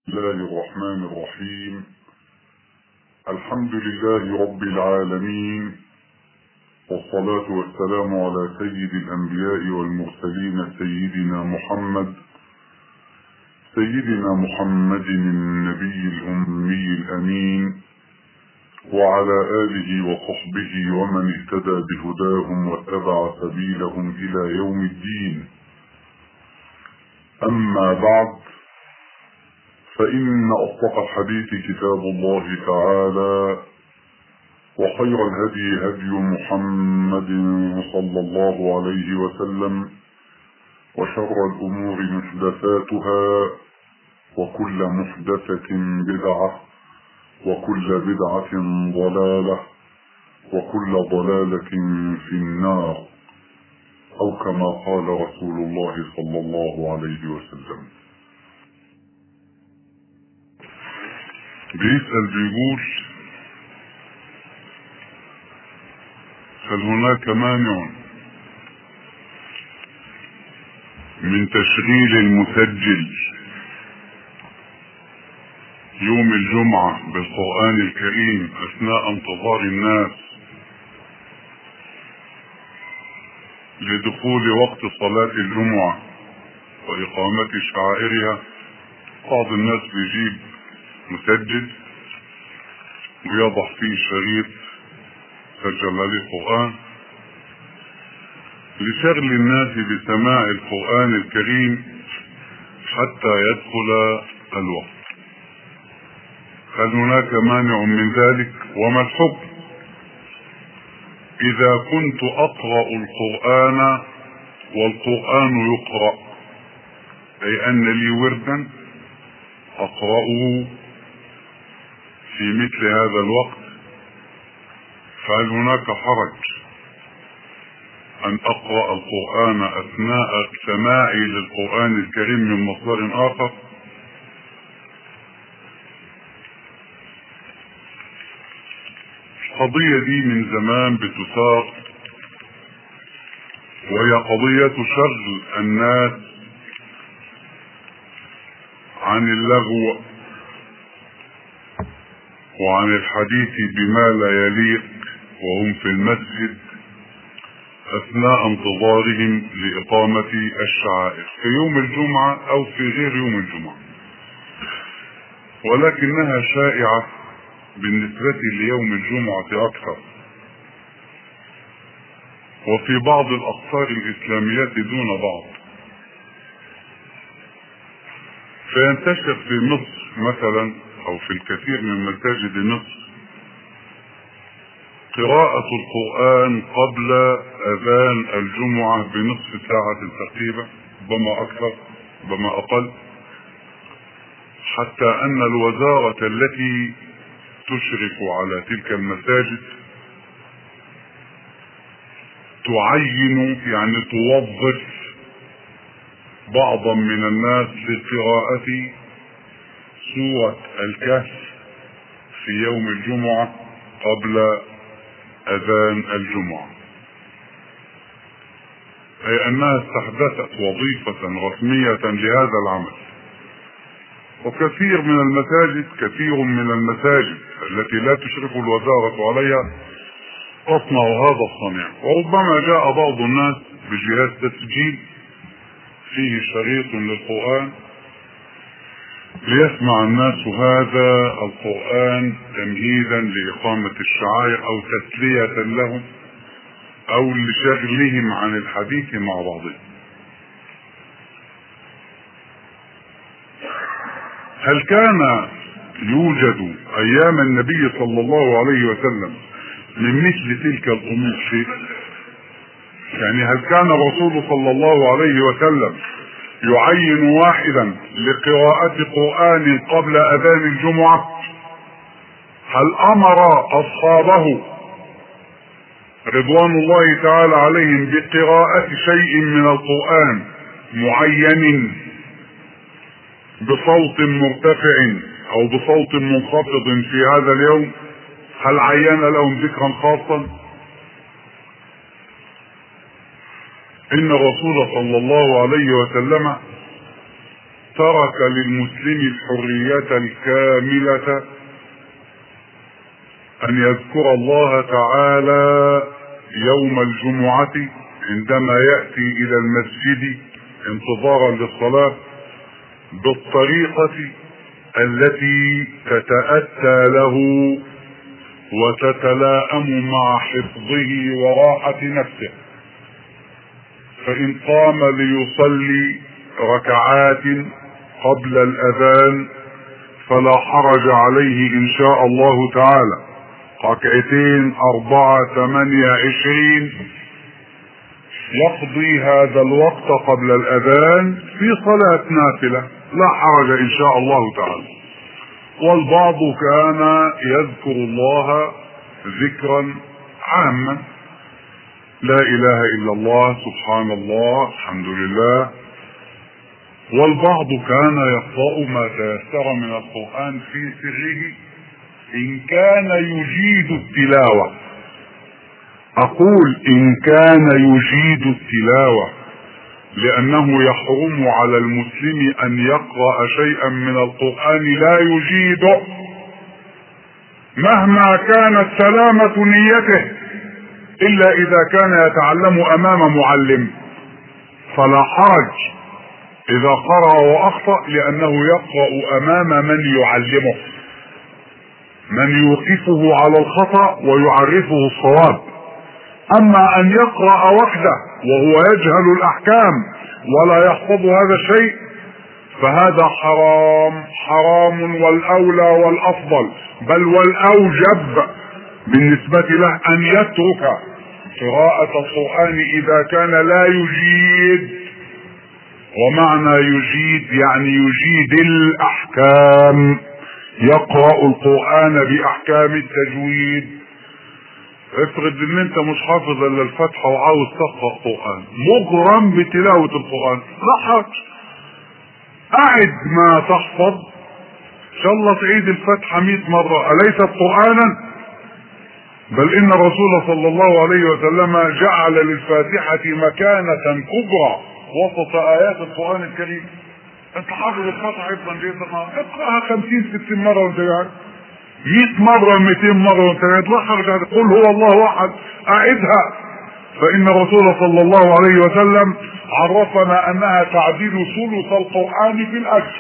الله الرحمن الرحيم. الحمد لله رب العالمين، والصلاة والسلام على سيد الأنبياء والمرسلين سيدنا محمد النبي الأمي الأمين، وعلى آله وصحبه ومن اهتدى بهداهم واتبع سبيلهم إلى يوم الدين. أما بعد، فإن أصدق الحديث كتاب الله تعالى، وخير الهدي هدي محمد صلى الله عليه وسلم، وشر الأمور محدثاتها، وكل محدثة بدعة، وكل بدعة ضلالة، وكل ضلالة في النار، أو كما قال رسول الله صلى الله عليه وسلم. بيسأل بيقول: هل هناك مانع من تشغيل المسجل يوم الجمعة بالقرآن الكريم أثناء انتظار الناس لدخول وقت صلاة الجمعة وإقامة شعائرها؟ بعض الناس بيجيب مسجل ويضع فيه شريط سجل عليه القرآن لشغل الناس بسماع القرآن الكريم حتى يدخل الوقت. هل هناك مانع من ذلك؟ وما الحكم إذا كنت أقرأ القرآن والقرآن يقرأ، أي أن لي وردا أقرأه في مثل هذا الوقت، فهل هناك حرج أن أقرأ القرآن أثناء سماعي للقرآن الكريم من مصدر آخر؟ القضية دي من زمان بتثار، وهي قضية شغل الناس عن اللغو وعن الحديث بما لا يليق وهم في المسجد أثناء انتظارهم لإقامة الشعائر في يوم الجمعة أو في غير يوم الجمعة، ولكنها شائعة بالنسبة ليوم الجمعة أكثر، وفي بعض الأقطار الإسلامية دون بعض. فينتشر في مصر مثلا أو في الكثير من مساجد مصر قراءة القرآن قبل أذان الجمعة بنصف ساعة تقريبا، ربما أكثر ربما أقل، حتى أن الوزارة التي تشرف على تلك المساجد تعين، يعني توظف بعضا من الناس لقراءة سورة الكهف في يوم الجمعة قبل أذان الجمعة، أي أنها استحدثت وظيفة رسمية لهذا العمل. وكثير من المساجد التي لا تشرف الوزارة عليها تصنع هذا الصنيع، وربما جاء بعض الناس بجهاز تسجيل فيه شريط للقرآن ليسمع الناس هذا القرآن تمهيدا لإقامة الشعائر أو تسلية لهم أو لشغلهم عن الحديث مع بعضهم. هل كان يوجد أيام النبي صلى الله عليه وسلم من مثل تلك الأمور شيء؟ يعني هل كان الرسول صلى الله عليه وسلم يعين واحدا لقراءة قرآن قبل أذان الجمعة؟ هل أمر أصحابه رضوان الله تعالى عليهم بقراءة شيء من القرآن معين بصوت مرتفع أو بصوت منخفض في هذا اليوم؟ هل عين لهم ذكرا خاصا؟ إن الرسول صلى الله عليه وسلم ترك للمسلم الحرية الكاملة أن يذكر الله تعالى يوم الجمعة عندما يأتي إلى المسجد انتظارا للصلاة بالطريقة التي تتأتى له وتتلائم مع حفظه وراحة نفسه. فإن قام ليصلي ركعات قبل الأذان فلا حرج عليه إن شاء الله تعالى، 2 4 8 20 يقضي هذا الوقت قبل الأذان في صلاة نافلة لا حرج إن شاء الله تعالى. والبعض كان يذكر الله ذكرا عاما، لا إله إلا الله، سبحان الله، الحمد لله. والبعض كان يقرأ ما تيسر من القرآن في سره إن كان يجيد التلاوة. أقول إن كان يجيد التلاوة، لأنه يحرم على المسلم أن يقرأ شيئا من القرآن لا يجيده مهما كانت سلامة نيته، إلا إذا كان يتعلم أمام معلم فلا حرج إذا قرأ وأخطأ، لأنه يقرأ أمام من يعلمه، من يوقفه على الخطأ ويعرفه الصواب. أما أن يقرأ وحده وهو يجهل الأحكام ولا يحفظ هذا الشيء فهذا حرام والأولى والأفضل بل والأوجب بالنسبة له أن يترك قراءة القرآن إذا كان لا يجيد. ومعنى يجيد يعني يجيد الأحكام، يقرأ القرآن بأحكام التجويد. افرض ان انت مش حافظ الا الفتحة وعاوز تقرأ قرآن مغرم بتلاوة القرآن، لا حرج، أعد ما تحفظ ان شاء الله تعيد الفتحة 100 مرة، أليست قرآنا؟ بل ان الرسول صلى الله عليه وسلم جعل للفاتحة مكانة كبرى وسط آيات القرآن الكريم. انت حافظ الفتحة حفظا جيدا، اقرأها 50 60 مرة وانت قاعد، 100 مرة 200 مرة وانت قاعد، لا حرج عليك. قل هو الله احد، اعدها، فان الرسول صلى الله عليه وسلم عرفنا انها تعديل ثلث القرآن في الاجر.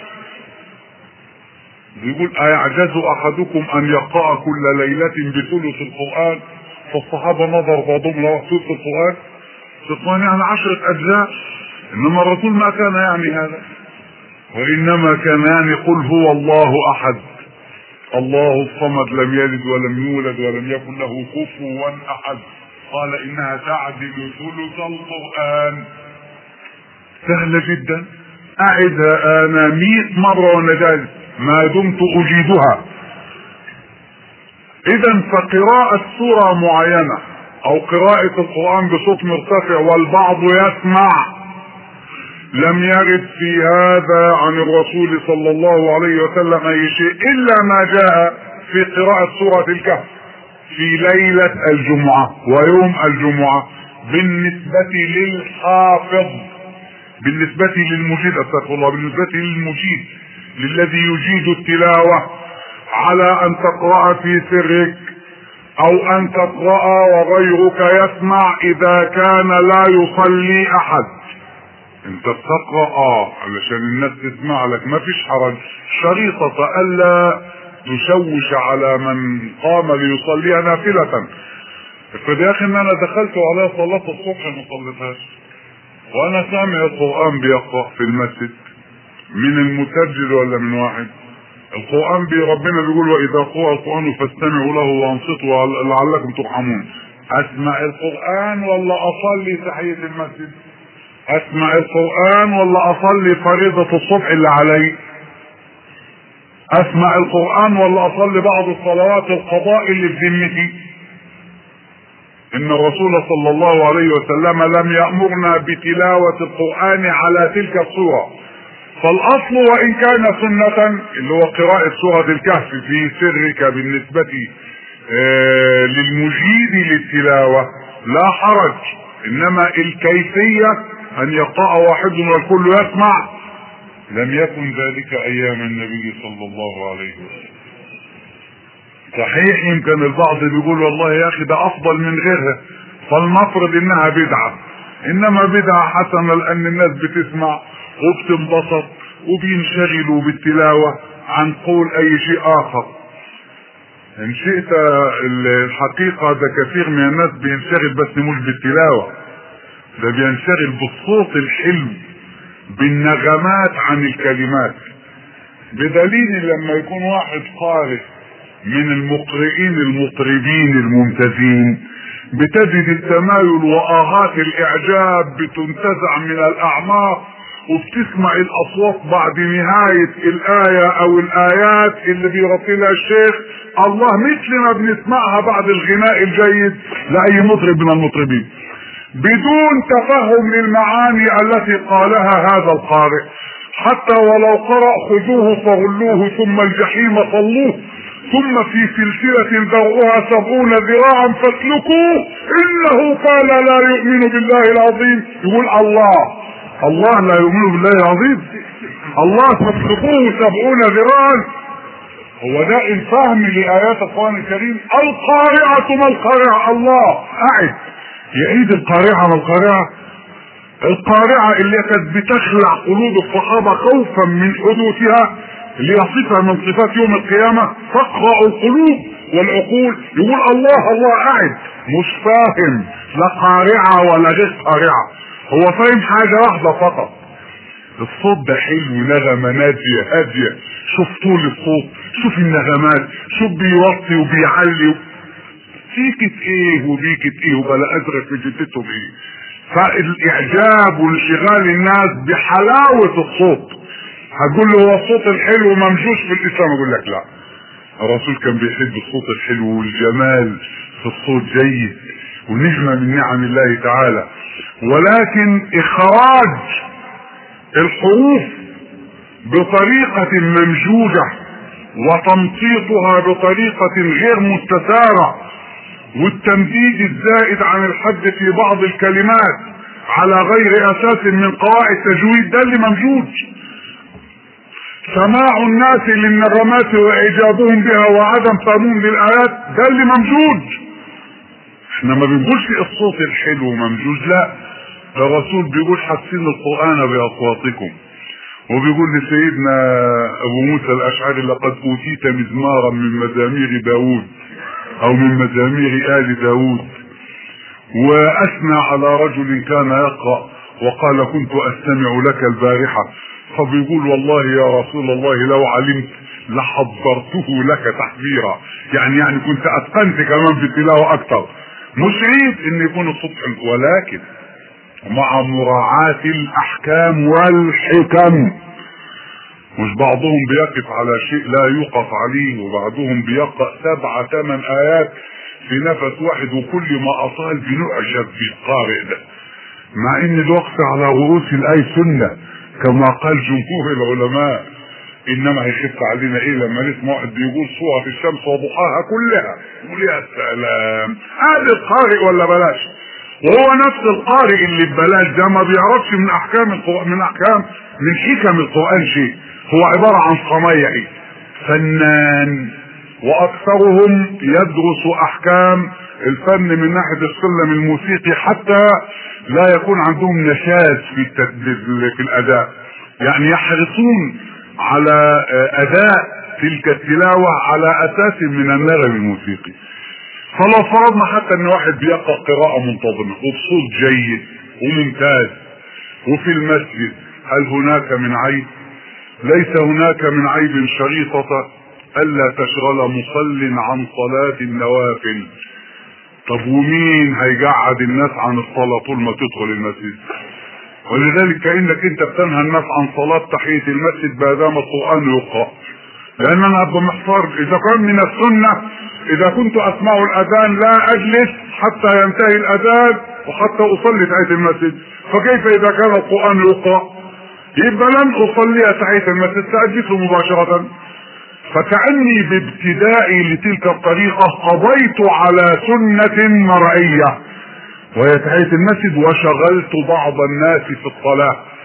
بيقول ايعجز احدكم ان يقرأ كل ليلة بثلث القرآن؟ فالصحابة نظر بعضهم لو ثلث القرآن يعني 10 اجزاء، انما الرسول ما كان يعني هذا، وانما كان يعني قل هو الله احد الله الصمد لم يلد ولم يولد ولم يكن له كفوا احد. قال انها تعدل ثلث القرآن. سهلة جدا، اعدها انا 100 مرة وانا جالس ما دمت اجيدها. اذا فقراءة سورة معينة او قراءة القرآن بصوت مرتفع والبعض يسمع لم يرد في هذا عن الرسول صلى الله عليه وسلم اي شيء الا ما جاء في قراءة سورة الكهف في ليلة الجمعة ويوم الجمعة بالنسبة للحافظ، بالنسبة للمجيد، استغفر الله، بالنسبة للمجيد للذي يجيد التلاوة، على ان تقرأ في سرك او ان تقرأ وغيرك يسمع اذا كان لا يصلي احد. انت بتقرأ علشان الناس تسمع لك، ما فيش حرج، شريطة الا تشوش على من قام ليصليها نافلة. افرض يا اخي ان انا دخلت على صلاة الصبح ما صليتهاش وانا سامع القرآن بيقرأ في المسجد، من المسجل ولا من واحد؟ القرآن ربنا بيقول واذا قرأ القرآن فاستمعوا له وانصتوا لعلكم ترحمون. اسمع القرآن ولا اصلي تحية المسجد؟ اسمع القرآن ولا اصلي فريضة الصبح اللي علي؟ اسمع القرآن ولا اصلي بعض الصلوات القضاء اللي في ذمتي؟ ان الرسول صلى الله عليه وسلم لم يأمرنا بتلاوة القرآن على تلك الصورة. فالاصل وان كان سنة اللي هو قراءة سورة الكهف في سرك بالنسبة للمجيد للتلاوة لا حرج، انما الكيفية ان يقرأ واحد والكل يسمع لم يكن ذلك ايام النبي صلى الله عليه وسلم. صحيح يمكن البعض بيقول والله يا اخي ده افضل من غيرها، فلنفرض انها بدعة، انما بدعة حسنة لان الناس بتسمع وبتنبسط وبينشغلوا بالتلاوة عن قول اي شيء اخر. ان شئت الحقيقة ده كثير من الناس بينشغل بس مش بالتلاوة، ده بينشغل بالصوت الحلو بالنغمات عن الكلمات. بدليل لما يكون واحد قارئ من المقرئين المطربين الممتازين بتجد التمايل واهات الاعجاب بتنتزع من الاعماق، وبتسمع الاصوات بعد نهاية الاية او الايات اللي بيرتلها الشيخ الله مثل ما بنسمعها بعد الغناء الجيد لاي مطرب من المطربين، بدون تفهم للمعاني التي قالها هذا القارئ. حتى ولو قرأ خذوه فغلوه ثم الجحيم صلوه ثم في سلسلة ذرعها 70 ذراعا فاسلكوه انه كان لا يؤمن بالله العظيم. يقول الله لا يؤمن بالله العظيم، الله فاسلكوه 70 ذراعا. هو ده الفهم لآيات القرآن الكريم. القارعة ما القارعة؟ الله قاعد يعيد القارعة ما القارعة؟ القارعة اللي كانت بتخلع قلوب الصحابة خوفا من حدوثها اللي يصفها من صفات يوم القيامة، تقرأ القلوب والعقول. يقول الله قاعد مش فاهم لا قارعة ولا غير قارعة، هو فاهم حاجة واحدة فقط، الصوت ده حلو، نغمة نادية هادية، شوف طول الصوت، شوف النغمات، شوف بيوطي وبيعلي، فيكت ايه وبيكت ايه وبلا ازرق في جدته بايه. فالاعجاب وانشغال الناس بحلاوة الصوت. هتقول له هو الصوت الحلو ممجوش في الاسلام؟ اقول لك لا، الرسول كان بيحب الصوت الحلو والجمال في الصوت جيد ونعمة من نعم الله تعالى، ولكن اخراج الحروف بطريقة ممجوجة وتمطيطها بطريقة غير مستسارة والتمديد الزائد عن الحد في بعض الكلمات على غير اساس من قواعد تجويد، ده اللي ممجوج. سماع الناس للنغمات واعجابهم بها وعدم فهمهم للايات، ده اللي ممجوج. احنا ما بنقولش الصوت الحلو ممجوج، لا، الرسول بيقول حسنوا القرآن باصواتكم، وبيقول لسيدنا ابو موسى الاشعري لقد اوتيت مزمارا من مزامير داود او من مزامير آل داود. واثنى على رجل كان يقرأ وقال كنت استمع لك البارحة، فبيقول والله يا رسول الله لو علمت لحضرته لك تحذيرا، يعني كنت اتقنت كمان في التلاوة اكتر. مش عيب ان يكون الصوت حلو، ولكن مع مراعاة الاحكام والحكم. مش بعضهم بيقف على شيء لا يوقف عليه، وبعضهم بيقرأ 7 8 آيات في نفس واحد، وكل ما اطال بنعجب بالقارئ ده، مع ان الوقف على رؤوس الآية سنة كما قال جمهور العلماء. انما هيخف علينا ايه لما نسمع واحد بيقول سورة الشمس وضحاها كلها، يقول يا سلام هذا القارئ ولا بلاش؟ وهو نفس القارئ اللي ببلاش ده ما بيعرفش من احكام القرآن، من حكم القرآن شيء، هو عبارة عن صنايعي فنان، واكثرهم يدرس احكام الفن من ناحية السلم الموسيقي حتى لا يكون عندهم نشاز في الاداء، يعني يحرصون على اداء تلك التلاوة على اساس من النغم الموسيقي. فلو فرضنا حتى ان واحد بيقرأ قراءة منتظمة وبصوت جيد وممتاز وفي المسجد، هل هناك من عيب؟ ليس هناك من عيب شريطة الا تشغل مصل عن صلاة النوافل. طب ومين هيقعد الناس عن الصلاة طول ما تدخل المسجد؟ ولذلك كأنك انت بتنهى الناس عن صلاة تحية المسجد بادام القرآن يقرأ. لان انا ابقى محتار، اذا كان من السنة اذا كنت اسمع الاذان لا اجلس حتى ينتهي الاذان وحتى اصلي تحية المسجد، فكيف اذا كان القرآن يقرأ؟ يبقى لن اصلي تحية المسجد، ساجلس مباشرة. فكأني بابتدائي لتلك الطريقة قضيت على سنة مرئية وهي تحية المسجد، وشغلت بعض الناس في الصلاة.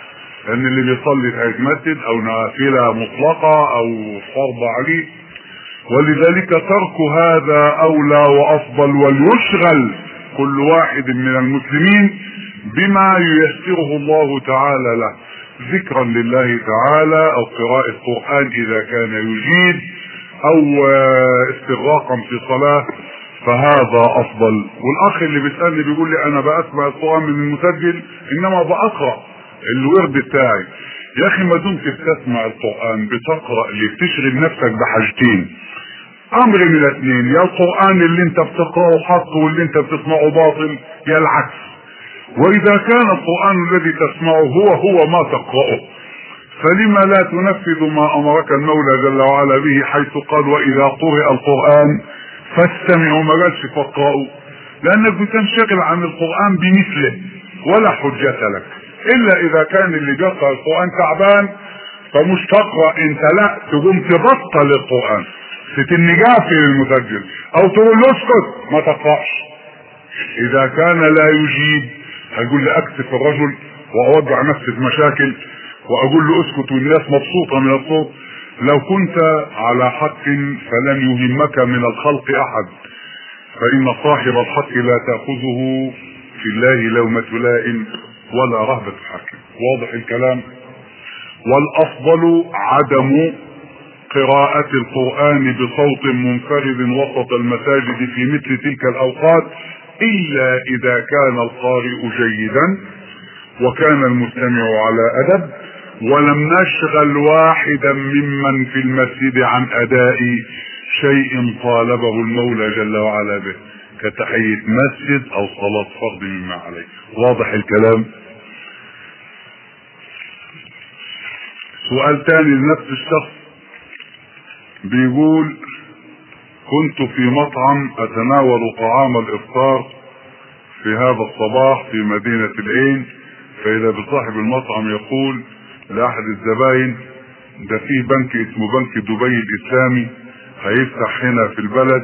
ان اللي بيصلي تحية مسجد او نافلة مطلقة او فرض عليه، ولذلك ترك هذا اولى وافضل، وليشغل كل واحد من المسلمين بما ييسره الله تعالى له، ذكرا لله تعالى او قراءة قرآن اذا كان يجيد او استغراقا في صلاة، فهذا افضل. والاخ اللي بيسألني بيقول لي انا بسمع القرآن من المسجل انما بقرأ الورد بتاعي. يا اخي ما دمت بتسمع القرآن بتقرأ اللي بتشغل نفسك بحاجتين، امر من الاثنين، يا القرآن اللي انت بتقرأه حق واللي انت بتسمعه باطل، يا العكس. واذا كان القرآن الذي تسمعه هو ما تقرأه، فلما لا تنفذ ما امرك المولى جل وعلا به، حيث قال واذا قرئ القرآن فاستمعوا، ما قالش فاقرأوا، لانك بتنشغل عن القرآن بمثله ولا حجة لك، الا اذا كان اللي بيقرأ القرآن تعبان فمش تقرأ انت، لا تقوم تبطل القرآن، تتنجاه في المسجل او تقول له اسكت ما تقرأش. اذا كان لا يجيب هقول له اكتف الرجل واوضع نفسي في مشاكل واقول له اسكت والناس مبسوطة من الصوت. لو كنت على حق فلن يهمك من الخلق احد، فان صاحب الحق لا تأخذه في الله لومة لائم ولا رهبة حاكم. واضح الكلام؟ والافضل عدم قراءة القرآن بصوت منفرد وسط المساجد في مثل تلك الاوقات، الا اذا كان القارئ جيدا وكان المستمع على ادب، ولم نشغل واحدا ممن في المسجد عن اداء شيء طالبه المولى جل وعلا به كتحية مسجد او صلاة فرض مما عليه. واضح الكلام؟ سؤال تاني لنفس الشخص بيقول كنت في مطعم اتناول طعام الافطار في هذا الصباح في مدينة العين، فاذا بصاحب المطعم يقول لاحد الزباين ده فيه بنك اسمه بنك دبي الاسلامي هيفتح هنا في البلد،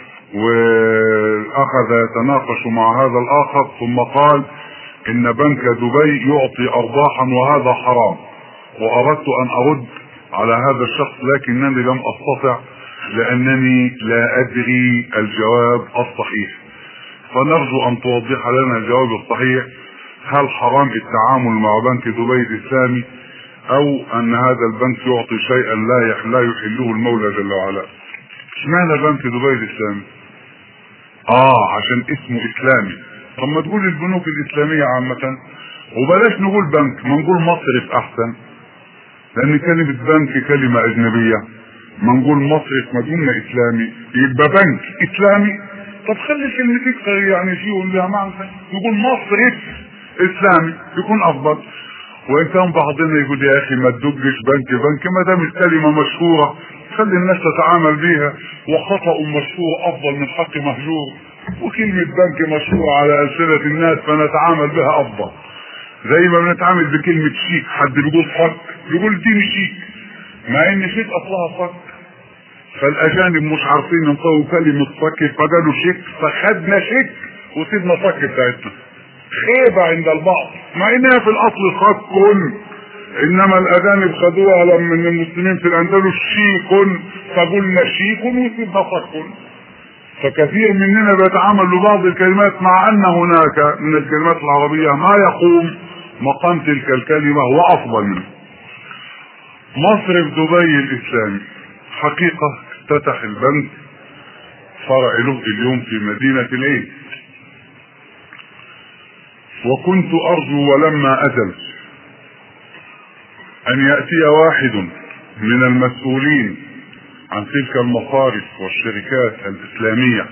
واخذ يتناقش مع هذا الاخر ثم قال ان بنك دبي يعطي ارباحا وهذا حرام، واردت ان ارد على هذا الشخص لكنني لم استطع لانني لا ادري الجواب الصحيح، فنرجو ان توضح لنا الجواب الصحيح. هل حرام التعامل مع بنك دبي الاسلامي او ان هذا البنك يعطي شيئا لا يحله المولى جل وعلا؟ اشمعنى بنك دبي الاسلامي؟ عشان اسمه اسلامي. طب ما تقول البنوك الاسلامية عامة، وبلاش نقول بنك، ما نقول مصرف احسن، لان كلمة بنك كلمة اجنبية، ما نقول مصرف ما قلنا اسلامي يبقى بنك اسلامي. طب خلي كلمتك يعني فيه لها معنى، نقول مصرف اسلامي يكون افضل. وان كان بعضنا يقول يا اخي ما تدقش بنك ما دام الكلمة مشهورة خلي الناس تتعامل بيها، وخطأ مشهور افضل من حق مهجور، وكلمة بنك مشهورة على ألسنة الناس فنتعامل بها افضل، زي ما بنتعامل بكلمة شيك، حد بيقول فك يقول اديني شيك، مع ان شيك اصلها فك، فالاجانب مش عارفين ينطقوا كلمة فك فقالوا شيك فخدنا شيك وسيبنا فك بتاعتنا، خيبة عند البعض مع انها في الاصل فك، انما الاجانب خدوها من المسلمين في الاندلس شيك فقلنا شيك وسيبنا فك. فكثير مننا بيتعامل ببعض الكلمات مع ان هناك من الكلمات العربية ما يقوم مقام تلك الكلمة وافضل منه. مصرف دبي الاسلامي حقيقة افتتح البنك فرع له اليوم في مدينة العين، وكنت ارجو ولما ازل ان يأتي واحد من المسؤولين عن تلك المصارف والشركات الاسلامية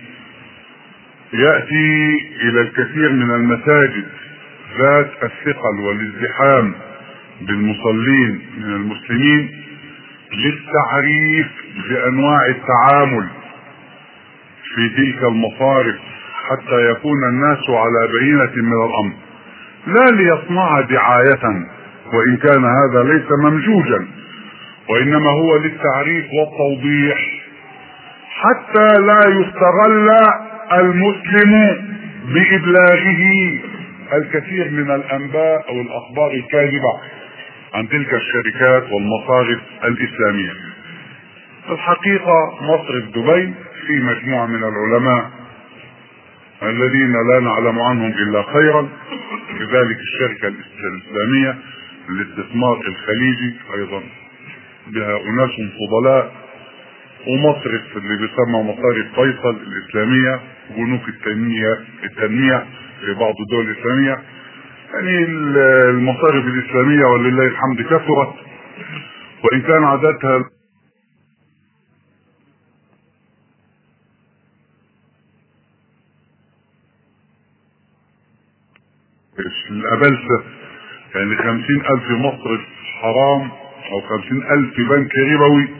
يأتي الى الكثير من المساجد ذات الثقل والازدحام بالمصلين من المسلمين للتعريف بانواع التعامل في تلك المصارف حتى يكون الناس على بينة من الامر، لا ليصنع دعاية وان كان هذا ليس ممجوجا، وانما هو للتعريف والتوضيح حتى لا يستغل المسلم بإبلاغه الكثير من الانباء او الاخبار الكاذبة. عن تلك الشركات والمصارف الإسلامية. الحقيقة مصرف دبي في مجموعة من العلماء الذين لا نعلم عنهم إلا خيرا، كذلك الشركة الإسلامية للاستثمار الخليجي أيضا بها أناس فضلاء، ومصرف اللي بيسمى مصارف فيصل الإسلامية، بنوك التنمية في بعض الدول الإسلامية. يعني المصارف الإسلامية ولله الحمد كثرت، وإن كان عددها الأبلسة، يعني 50,000 مصرف حرام أو 50,000 بنك ربوي.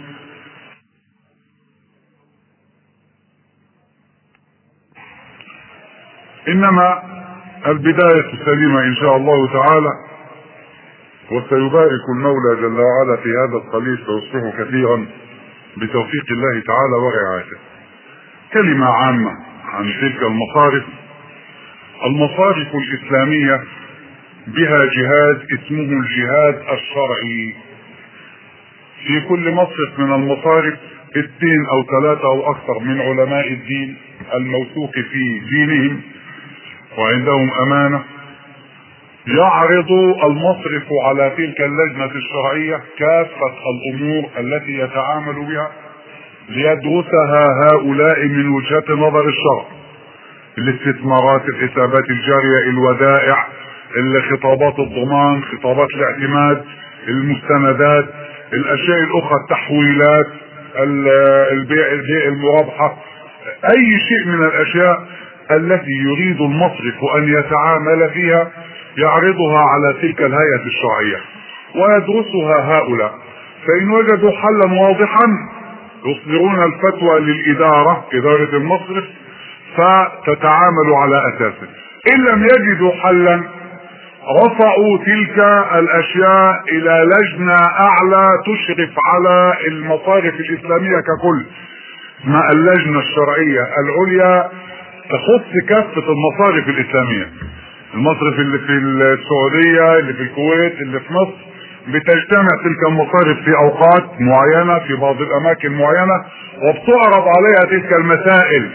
إنما البداية سليمة إن شاء الله تعالى، وسيبارك المولى جل وعلا في هذا القليل فيصلحه كثيرا بتوفيق الله تعالى ورعايته. كلمة عامة عن تلك المصارف. المصارف الإسلامية بها جهاد اسمه الجهاد الشرعي. في كل مصرف من المصارف 2 أو 3 أو أكثر من علماء الدين الموثوق في دينهم وعندهم أمانة، يعرض المصرف على تلك اللجنة الشرعية كافة الأمور التي يتعامل بها ليدرسها هؤلاء من وجهة نظر الشرع: الاستثمارات، الحسابات الجارية، الودائع، خطابات الضمان، خطابات الاعتماد، المستندات، الأشياء الأخرى، التحويلات، البيع المرابحة، أي شيء من الأشياء التي يريد المصرف أن يتعامل فيها يعرضها على تلك الهيئة الشرعية ويدرسها هؤلاء. فإن وجدوا حلا واضحا يصدرون الفتوى للإدارة، إدارة المصرف، فتتعامل على أساسه. إن لم يجدوا حلا رفعوا تلك الأشياء إلى لجنة أعلى تشرف على المصارف الإسلامية ككل، اسمها اللجنة الشرعية العليا، تخص كافة المصارف الإسلامية. المصرف اللي في السعودية، اللي في الكويت، اللي في مصر، بتجتمع تلك المصارف في أوقات معينة في بعض الأماكن معينة، وبتعرض عليها تلك المسائل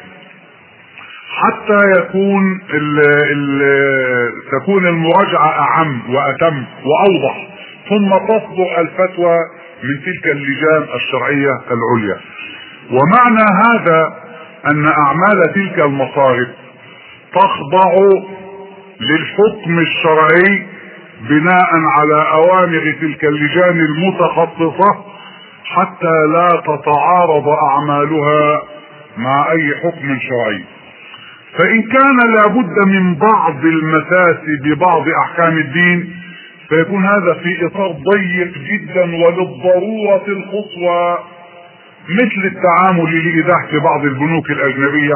حتى تكون المراجعة أعم وأتم وأوضح، ثم تصدر الفتوى من تلك اللجان الشرعية العليا. ومعنى هذا أن أعمال تلك المصارف تخضع للحكم الشرعي بناء على أوامر تلك اللجان المتخصصة، حتى لا تتعارض أعمالها مع أي حكم شرعي. فإن كان لابد من بعض المساس ببعض أحكام الدين فيكون هذا في إطار ضيق جدا وللضرورة القصوى، مثل التعامل لإيداع بعض البنوك الأجنبية،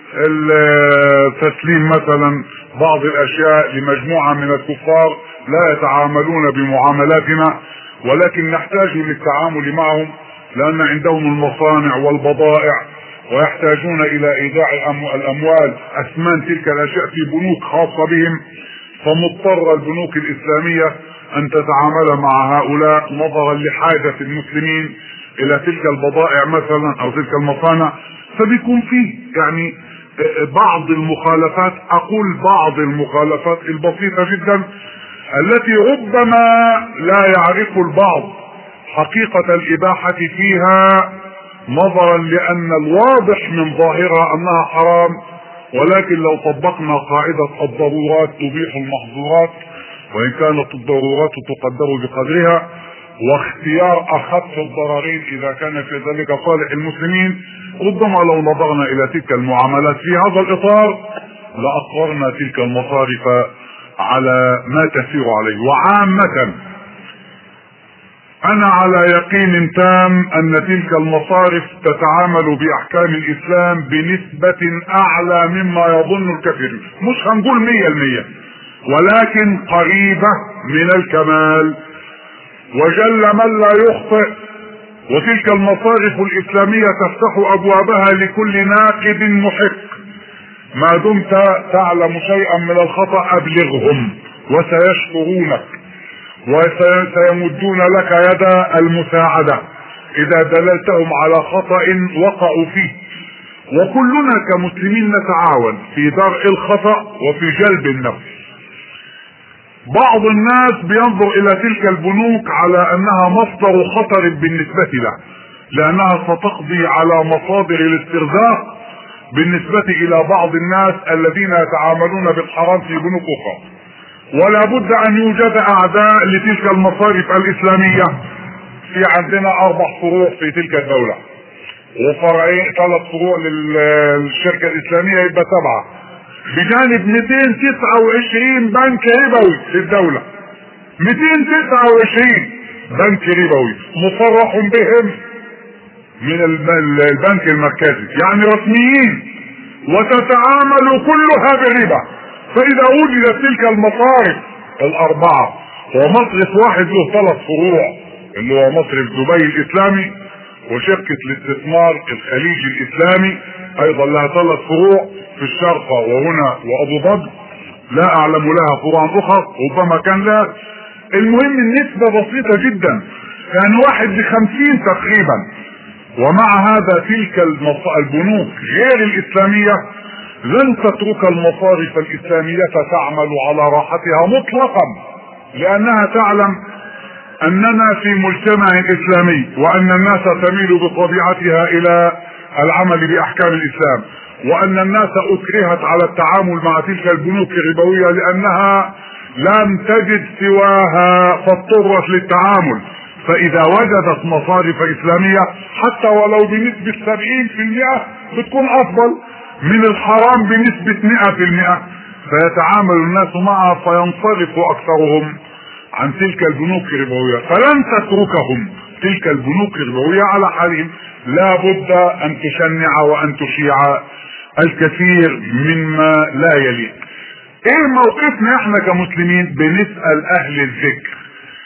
تسليم مثلا بعض الأشياء لمجموعة من الكفار لا يتعاملون بمعاملاتنا، ولكن نحتاج للتعامل معهم لأن عندهم المصانع والبضائع ويحتاجون إلى إيداع الأموال أثمان تلك الأشياء في بنوك خاصة بهم، فمضطر البنوك الإسلامية أن تتعامل مع هؤلاء نظرا لحاجة المسلمين إلى تلك البضائع مثلا أو تلك المصانع. فبيكون فيه يعني بعض المخالفات، أقول بعض المخالفات البسيطة جدا التي ربما لا يعرف البعض حقيقة الإباحة فيها، نظرا لأن الواضح من ظاهرها أنها حرام، ولكن لو طبقنا قاعدة الضرورات تبيح المحظورات، وإن كانت الضرورات تقدر بقدرها، واختيار أخف الضررين إذا كان في ذلك صالح المسلمين، ربما لو نظرنا إلى تلك المعاملات في هذا الإطار لأقررنا تلك المصارف على ما تسير عليه. وعامة أنا على يقين تام أن تلك المصارف تتعامل بأحكام الإسلام بنسبة أعلى مما يظن الكثير، مش هنقول 100%، ولكن قريبة من الكمال، وجل من لا يخطئ. وتلك المصارف الإسلامية تفتح أبوابها لكل ناقد محق، ما دمت تعلم شيئا من الخطأ أبلغهم وسيشكرونك. وسيمدون لك يد المساعدة اذا دللتهم على خطأ وقعوا فيه. وكلنا كمسلمين نتعاون في درء الخطأ وفي جلب النفع. بعض الناس بينظر الى تلك البنوك على انها مصدر خطر بالنسبة له، لانها ستقضي على مصادر الاسترزاق بالنسبة الى بعض الناس الذين يتعاملون بالحرام في بنوك اخرى. ولا بد ان يوجد اعداء لتلك المصارف الاسلامية. في عندنا 4 فروع في تلك الدولة، وفرعين 3 فروع للشركة الاسلامية، يبقى 7، بجانب 229 بنك ربوي في الدولة. 229 بنك ربوي مصرح بهم من البنك المركزي، يعني رسميين، وتتعامل كلها بالربا. فاذا وجدت تلك المصارف ال4 ومصرف واحد له 3 فروع، اللي هو مصرف دبي الاسلامي، وشركة الاستثمار الخليجي الاسلامي ايضا لها 3 فروع في الشارقة وهنا وابو ظبي، لا اعلم لها فروع اخرى، ربما كان لها. المهم النسبة بسيطة جدا، كان 1 ل50 تقريبا. ومع هذا تلك البنوك غير الاسلامية لن تترك المصارف الاسلامية تعمل على راحتها مطلقا، لانها تعلم اننا في مجتمع اسلامي، وان الناس تميل بطبيعتها الى العمل باحكام الاسلام، وان الناس اكرهت على التعامل مع تلك البنوك الربوية لانها لم تجد سواها فاضطرت للتعامل. فاذا وجدت مصارف اسلامية حتى ولو بنسبة 70% بتكون افضل من الحرام بنسبة 100%، فيتعامل الناس معها فينصرف اكثرهم عن تلك البنوك الربوية. فلن تتركهم تلك البنوك الربوية على حالهم، لا بد ان تشنع وان تشيع الكثير مما لا يليق. ايه موقفنا احنا كمسلمين؟ بنسأل اهل الذكر،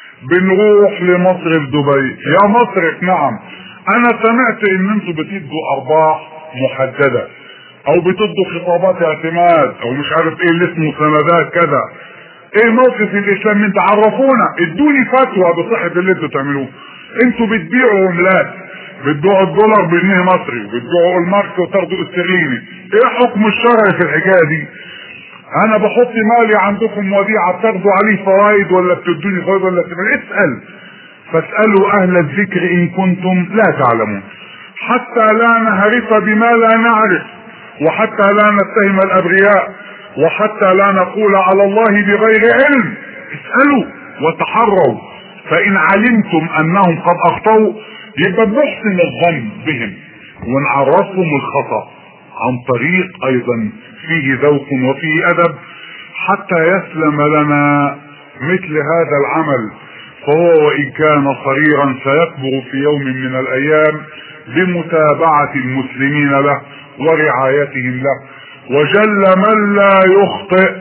بنروح لمصرف دبي. يا مصرف، نعم انا سمعت ان انتوا بتدوا ارباح محددة، او بتدوا خطابات اعتماد، او مش عارف ايه اللي اسمه سندات كذا. ايه موقف الاسلام من تعرفونا؟ ادوني فتوى بصحة اللي انتوا تعملوه. انتوا بتبيعوا عملات، بتبيعوا الدولار بجنيه مصري، وبتبيعوا المارك وتاخدوا استرليني. ايه حكم الشرع في الحكاية دي؟ انا بحط مالي عندكم وديعة، بتاخدوا عليه فوائد ولا بتدوني فوائد ولا اسأل. فاسألوا اهل الذكر ان كنتم لا تعلمون، حتى لا نهرف بما لا نعرف، وحتى لا نتهم الابرياء، وحتى لا نقول على الله بغير علم. اسألوا وتحروا، فان علمتم انهم قد اخطأوا يبقى نحسن الظن بهم ونعرفهم الخطأ عن طريق ايضا فيه ذوق وفيه ادب، حتى يسلم لنا مثل هذا العمل. فهو وان كان صغيرا سيكبر في يوم من الايام بمتابعة المسلمين له ورعايتهم له. وجل من لا يخطئ،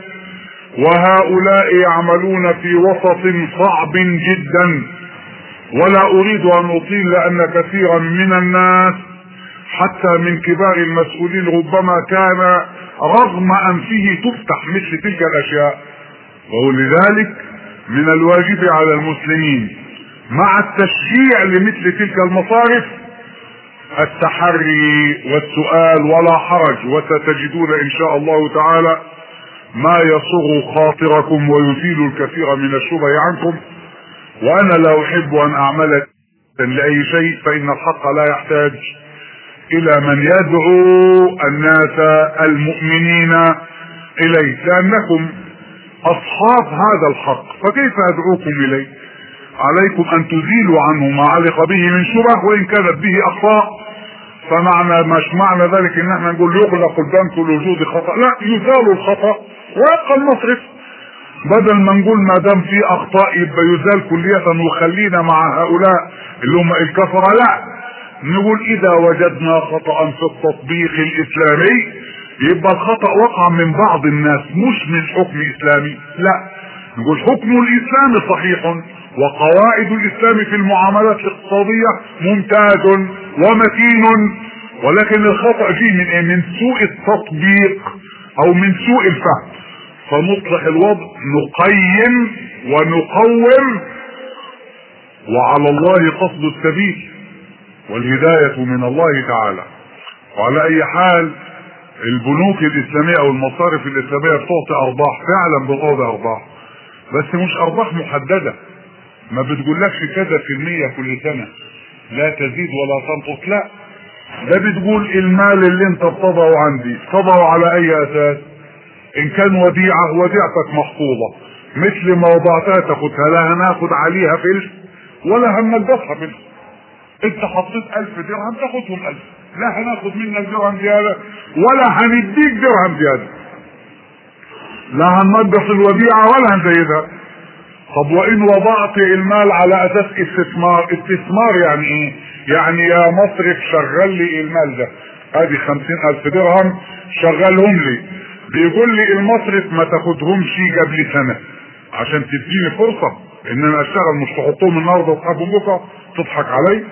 وهؤلاء يعملون في وسط صعب جدا. ولا اريد ان اطيل، لان كثيرا من الناس حتى من كبار المسؤولين ربما كان رغم انفه تفتح مثل تلك الاشياء. ولذلك من الواجب على المسلمين مع التشجيع لمثل تلك المصارف التحري والسؤال ولا حرج، وستجدون ان شاء الله تعالى ما يصغ خاطركم ويزيل الكثير من الشبه عنكم. وانا لا احب ان اعمل لاي شيء، فان الحق لا يحتاج الى من يدعو الناس المؤمنين اليه، لانكم اصحاب هذا الحق، فكيف ادعوكم اليه؟ عليكم ان تزيلوا عنه ما علق به من شبه، وان كانت به اخطاء. فمعنى مش معنى ذلك ان احنا نقول يغلق البنك لوجود خطأ، لا، يزال الخطأ ويبقى المصرف. بدل ما نقول ما دام في اخطاء يبقى يزال كلية وخلينا مع هؤلاء اللي هم الكفرة، لا، نقول اذا وجدنا خطأ في التطبيق الاسلامي يبقى الخطأ وقع من بعض الناس مش من حكم اسلامي، لا، نقول حكم الاسلام صحيح وقواعد الاسلام في المعاملات الاقتصادية ممتاز ومتين، ولكن الخطأ فيه من سوء التطبيق او من سوء الفهم. فنصلح الوضع، نقيم ونقوم، وعلى الله قصد السبيل، والهداية من الله تعالى. وعلى اي حال البنوك الاسلامية او المصارف الاسلامية بتعطي ارباح، فعلا بتعطي ارباح، بس مش ارباح محددة، ما بتقولكش كذا في المية كل سنة، لا تزيد ولا تنقص، لا، ده بتقول المال اللي انت بتضعه عندي تضعه على اي اساس؟ ان كان وديعة، وديعتك محفوظة مثل ما وضعتها تاخدها، لا هناخد عليها فلس ولا هننقصها فلس. انت حطيت 1000 درهم تاخدهم 1000، لا هناخد منك درهم زيادة ولا هنديك درهم زيادة، لا هننقص الوديعة ولا هنزيدها. طب وان وضعت المال على اساس استثمار، استثمار يعني ايه؟ يعني يا مصرف شغل لي المال ده، ادي 50,000 درهم شغلهم لي، بيقول لي المصرف ما تاخدهمش قبل سنة عشان تديني فرصة ان انا اشتغل، مش تحطهم النهارده وتسحبهم بكره تضحك علي.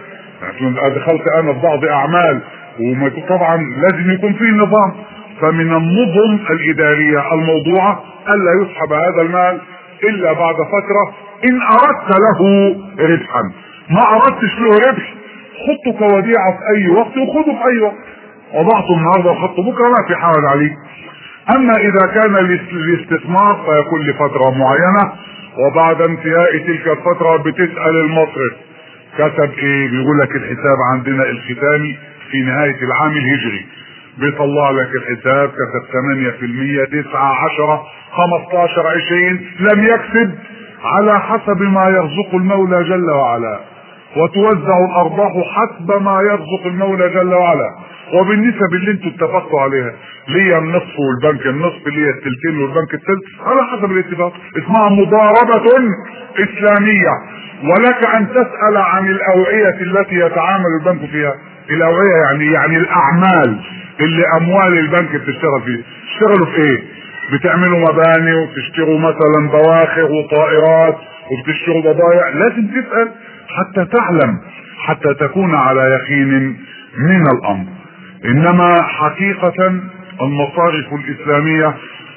دخلت انا في بعض اعمال، وطبعا لازم يكون فيه نظام، فمن النظم الادارية الموضوعة الا يسحب هذا المال الا بعد فترة ان اردت له ربحا، ما اردتش له ربح خدته كوديعة في اي وقت وخده في اي وقت، وضعته النهارده وخدته بكره ما في حرج عليه. اما اذا كان الاستثمار فيكون لفترة معينة، وبعد انتهاء تلك الفترة بتسأل المصرف كسب ايه، بيقول لك الحساب عندنا الختامي في نهاية العام الهجري، بيطلع لك الحساب كسب 8%، 9، 10، 15، 20، لم يكسب على حسب ما يرزق المولى جل وعلا، وتوزع الارباح حسب ما يرزق المولى جل وعلا، وبالنسب اللي انتوا اتفقتوا عليها، ليا النصف والبنك النصف، ليا التلتين والبنك التلت، على حسب الاتفاق. اسمها مضاربة اسلامية. ولك ان تسأل عن الاوعية التي يتعامل البنك فيها. الاوعية يعني الاعمال اللي اموال البنك بتشتغل فيه، تشتغلوا في ايه؟ بتعملوا مباني وتشتروا مثلا بواخر وطائرات وبتشتروا بضائع، لازم تسأل حتى تعلم، حتى تكون على يقين من الامر. انما حقيقة المصارف الاسلامية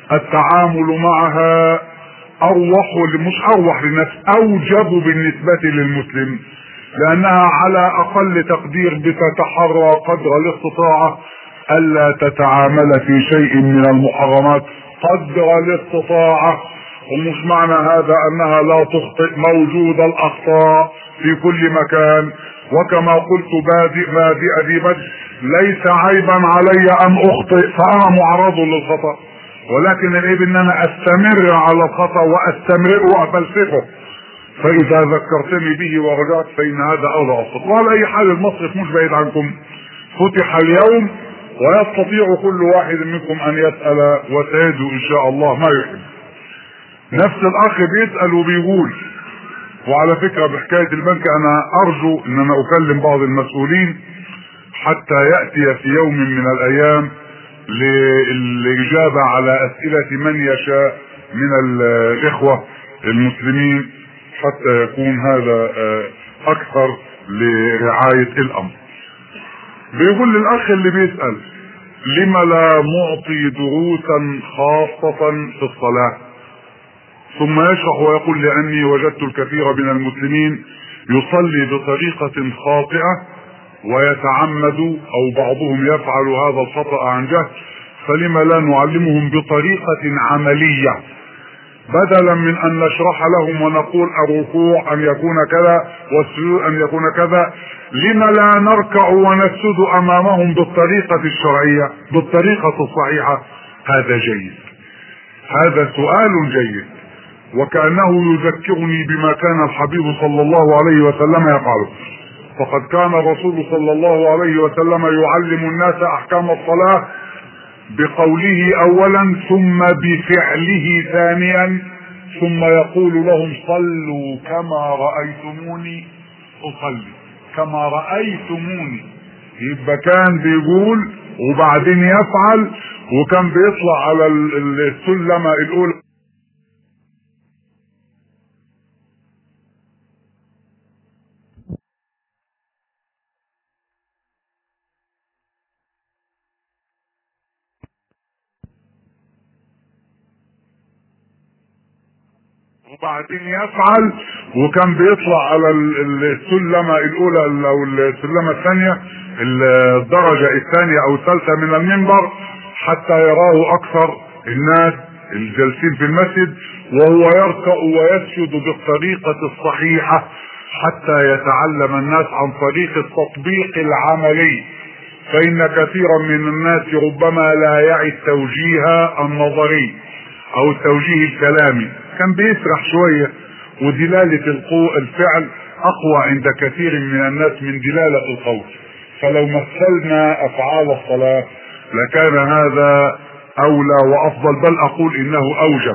التعامل معها اروح، مش اروح للنفس، اوجب بالنسبة للمسلم، لانها على اقل تقدير بتتحرى قدر الاستطاعة الا تتعامل في شيء من المحرمات قدر الاستطاعة. ومش معنى هذا انها لا تخطئ، موجودة الاخطاء في كل مكان، وكما قلت بادئ ذي بدء ليس عيبا علي ان اخطئ، فانا معرض للخطأ، ولكن العيب ان انا استمر على الخطأ واستمر وافلسفه، فاذا ذكرتني به ورجعت فان هذا اولى اصدق. وعلى اي حال المصرف مش بعيد عنكم، فتح اليوم ويستطيع كل واحد منكم ان يسأل وسيجد ان شاء الله ما يحب. نفس الاخ بيسأل وبيقول، وعلى فكرة بحكاية البنك انا ارجو ان انا اكلم بعض المسؤولين حتى يأتي في يوم من الايام للاجابة على اسئلة من يشاء من الاخوة المسلمين، حتى يكون هذا اكثر لرعاية الامر. بيقول للاخ اللي بيسأل لما لا معطي دروسا خاصة في الصلاة، ثم يشرح ويقول لاني وجدت الكثير من المسلمين يصلي بطريقة خاطئة ويتعمد او بعضهم يفعل هذا الخطأ عن جهل، فلما لا نعلمهم بطريقة عملية بدلا من ان نشرح لهم ونقول الركوع ان يكون كذا والسجود ان يكون كذا، لما لا نركع ونسجد امامهم بالطريقة الشرعية بالطريقة الصحيحة؟ هذا جيد، هذا سؤال جيد، وكأنه يذكرني بما كان الحبيب صلى الله عليه وسلم يفعله. فقد كان الرسول صلى الله عليه وسلم يعلم الناس احكام الصلاة بقوله اولا ثم بفعله ثانيا، ثم يقول لهم صلوا كما رأيتموني اصلي، كما رأيتموني، يبقى كان بيقول وبعدين يفعل، وكان بيطلع على السلمة الاولى وبعدين يفعل، وكان بيطلع على السلمة الاولى او السلمة الثانية، الدرجة الثانية او الثالثة من المنبر، حتى يراه اكثر الناس الجالسين في المسجد، وهو يركع ويسجد بالطريقة الصحيحة حتى يتعلم الناس عن طريق التطبيق العملي. فإن كثيرا من الناس ربما لا يعي التوجيه النظري او التوجيه الكلامي، كان بيسرح شوية، ودلالة الفعل اقوى عند كثير من الناس من دلالة القول. فلو مثلنا افعال الصلاة لكان هذا اولى وافضل، بل اقول انه اوجب،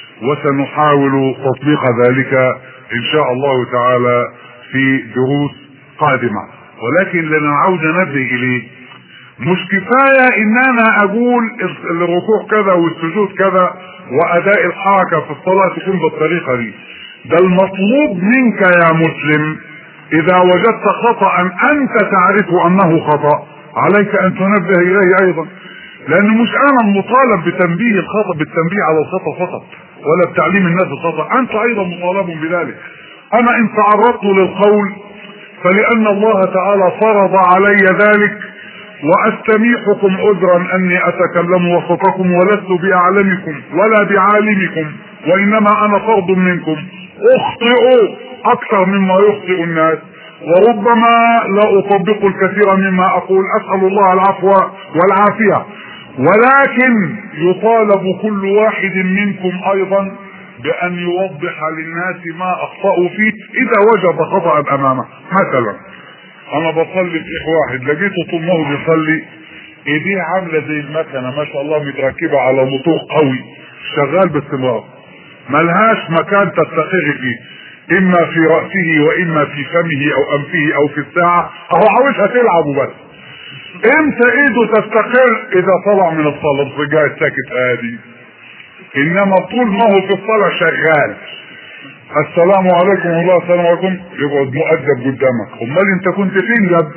وسنحاول تطبيق ذلك ان شاء الله تعالى في دروس قادمة. ولكن لنا عاوز ننبه اليه، مش كفاية ان انا اقول الركوع كذا والسجود كذا واداء الحركة في الصلاة تكون بالطريقة دي. ده المطلوب منك يا مسلم اذا وجدت خطأ انت تعرف انه خطأ، عليك ان تنبه اليه ايضا، لان مش انا المطالب بتنبيه الخطأ، بالتنبيه على الخطأ فقط، ولا بتعليم الناس الخطأ، انت ايضا مطالب بذلك. انا ان تعرضت للقول فلان الله تعالى فرض علي ذلك، واستميحكم عذرا اني اتكلم وسطكم ولست باعلمكم ولا بعالمكم، وانما انا فرد منكم اخطئ اكثر مما يخطئ الناس، وربما لا اطبق الكثير مما اقول، اسال الله العفو والعافيه. ولكن يطالب كل واحد منكم ايضا بان يوضح للناس ما اخطأوا فيه اذا وجد خطأ امامه. مثلا انا بصلي في واحد لقيته طول ما هو بيصلي ايديه عامله زي المكنه ما شاء الله متركبه على موتور قوي شغال باستمرار، ملهاش مكان تستقر فيه، اما في راسه واما في فمه او انفه او في الساعه، اهو عاوزها تلعب وبس. امتى ايده تستقر؟ اذا طلع من الصلاه رجع ساكت هادي، انما طول ما هو في الصلاه شغال السلام عليكم والله السلام عليكم يقعد مؤدب قدامك. امال انت كنت فين قبل؟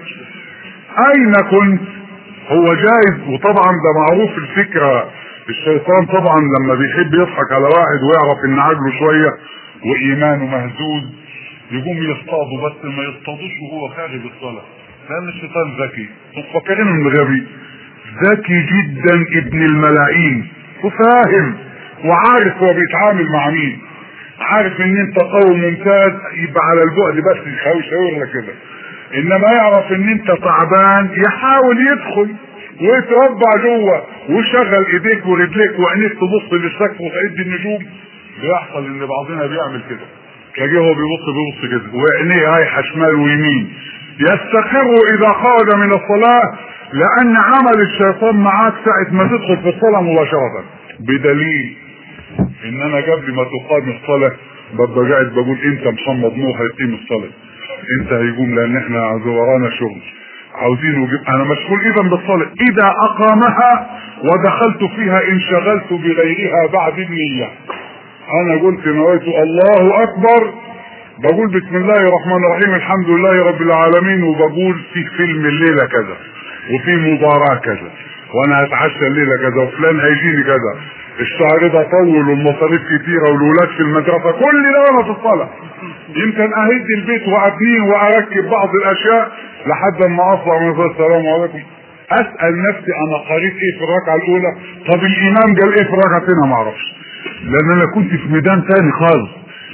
اين كنت؟ هو جايز. وطبعا ده معروف الفكرة، الشيطان طبعا لما بيحب يضحك على واحد ويعرف ان عقله شوية وايمانه مهزوز يقوم يصطاده، بس ما يصطادوش وهو خارج الصلاة، لان الشيطان ذكي. فاكرين انه غبي؟ ذكي جدا ابن الملايين، وفاهم وعارف هو بيتعامل مع مين، عارف ان انت قوي ممتاز يبقى على البعد بس يشاور لك كده، انما يعرف ان انت تعبان يحاول يدخل ويتربع جوه ويشغل ايديك ورجليك وعينيك تبص للسقف وتعد النجوم. بيحصل ان بعضنا بيعمل كده، تلاقيه هو بيبص كده وعينيه رايحه شمال ويمين، يستقر اذا خرج من الصلاه، لان عمل الشيطان معاك ساعه ما تدخل في الصلاه مباشره. بدليل ان انا قبل ما تقام الصلاه ببقى قاعد بقول انت محمد نوح هيقيم الصلاه، انت هيقوم، لان احنا ورانا شغل عاوزين انا مشغول اذا بالصلاه. اذا اقامها ودخلت فيها انشغلت بغيرها بعد النيه. انا قلت نويت الله اكبر، بقول بسم الله الرحمن الرحيم الحمد لله رب العالمين، وبقول في فيلم الليله كذا وفي مباراه كذا وانا هتعشى الليله كذا وفلان هيجيني كذا، الشهر ده طول والمصاريف كتيره والولاد في المدرسه، كل ده وانا في الصلاه. يمكن اهد البيت وابنيه واركب بعض الاشياء لحد ما اطلع من السلام عليكم، اسال نفسي انا قريت ايه في الركعه الاولى؟ طب الامام قال ايه في الركعتين؟ ما اعرفش، لان انا كنت في ميدان تاني خالص.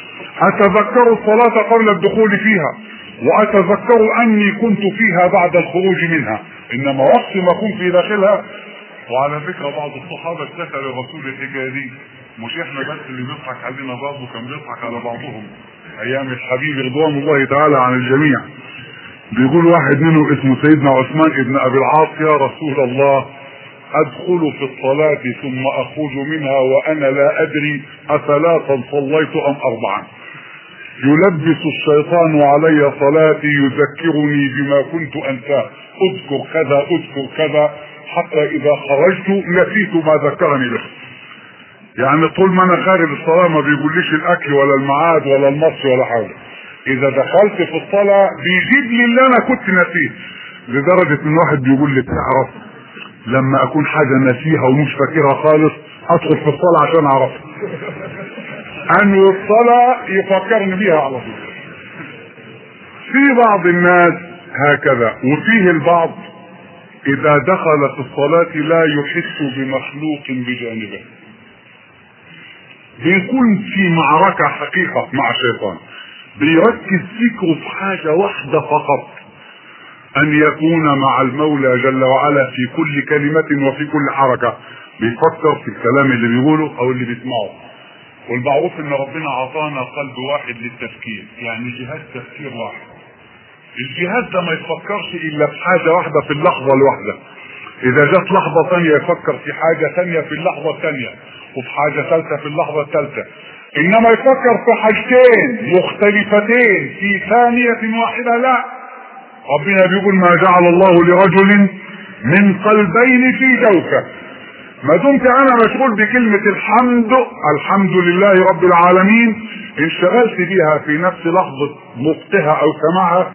اتذكر الصلاه قبل الدخول فيها، واتذكر اني كنت فيها بعد الخروج منها، انما وقت ما كنت في داخلها. وعلى فكره بعض الصحابه اتكلوا لرسول الحكايه دي، مش احنا بس اللي بيضحك علينا، برضه كان بيضحك على بعضهم ايام الحبيب رضوان الله تعالى عن الجميع. بيقول واحد منهم اسمه سيدنا عثمان ابن ابي العاص: يا رسول الله ادخل في الصلاة ثم اخرج منها وانا لا ادري اثلاثا صليت ام اربعا، يلبس الشيطان علي صلاتي يذكرني بما كنت انساه، اذكر كذا اذكر كذا، حتى اذا خرجت نسيت ما ذكرني به. يعني طول ما انا خارج الصلاة ما بيقوليش الاكل ولا الميعاد ولا المص ولا حاجة، اذا دخلت في الصلاة بيجيب لي اللي انا كنت نسيه. لدرجة ان واحد بيقول لي تعرف لما اكون حاجة نسيها ومش فاكرها خالص ادخل في الصلاة عشان اعرفها. ان الصلاة يفكرني بيها على طول. في بعض الناس هكذا، وفيه البعض اذا دخل في الصلاة لا يحس بمخلوق بجانبه، بيكون في معركة حقيقة مع الشيطان، بيركز فكره في حاجة واحدة فقط، ان يكون مع المولى جل وعلا في كل كلمة وفي كل حركة. بيفكر في الكلام اللي بيقوله او اللي بيسمعه. والمعروف ان ربنا عطانا قلب واحد للتفكير، يعني جهاز تفكير واحد. الجهاز ده ما يفكرش الا في حاجة واحدة في اللحظة الواحدة. اذا جت لحظة ثانية يفكر في حاجة ثانية في اللحظة الثانية، وفي حاجة ثالثة في اللحظة الثالثة. انما يفكر في حاجتين مختلفتين في ثانية واحدة لا. ربنا بيقول ما جعل الله لرجل من قلبين في جوفه. ما دمت انا مشغول بكلمة الحمد لله رب العالمين، انشغلت بيها في نفس لحظة نطقها او سماعها،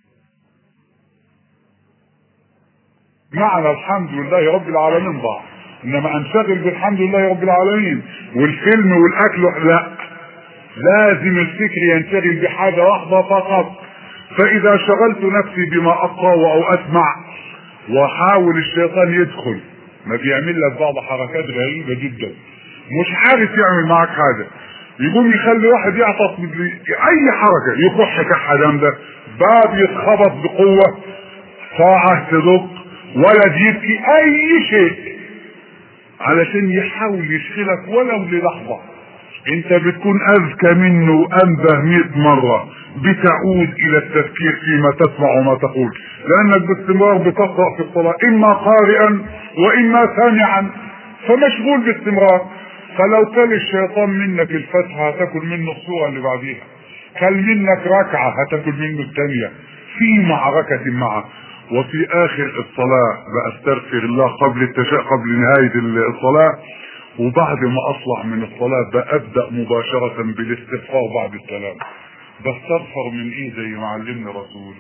معنى الحمد لله رب العالمين ضاع. انما انشغل بالحمد لله رب العالمين والفيلم والاكل لا، لازم الفكر ينشغل بحاجة واحدة فقط. فاذا شغلت نفسي بما اقرأ او اسمع، وحاول الشيطان يدخل، ما بيعمل لك بعض حركات غريبة جدا، مش عارف يعمل معك حاجة، يقوم يخلي واحد يعطس اي حركة، يكح كحة جامدة، باب يتخبط بقوة، ساعة تدق، ولد يبكي، اي شيء علشان يحاول يشغلك ولو للحظة. انت بتكون اذكى منه وانبه 100 مرة، بتعود الى التفكير فيما تسمع وما تقول، لانك باستمرار بتقرأ في الصلاة اما قارئا واما سامعا، فمشغول باستمرار. فلو كل الشيطان منك الفتحة هتاكل منه الصورة اللي بعديها، كل منك ركعة هتاكل منه الثانية، في معركة معه. وفي اخر الصلاة بأستغفر الله قبل نهاية الصلاة، وبعد ما اطلع من الصلاة بأبدأ مباشرة بالاستغفار بعد السلام. بستغفر من ايه زي ما علمنا رسول؟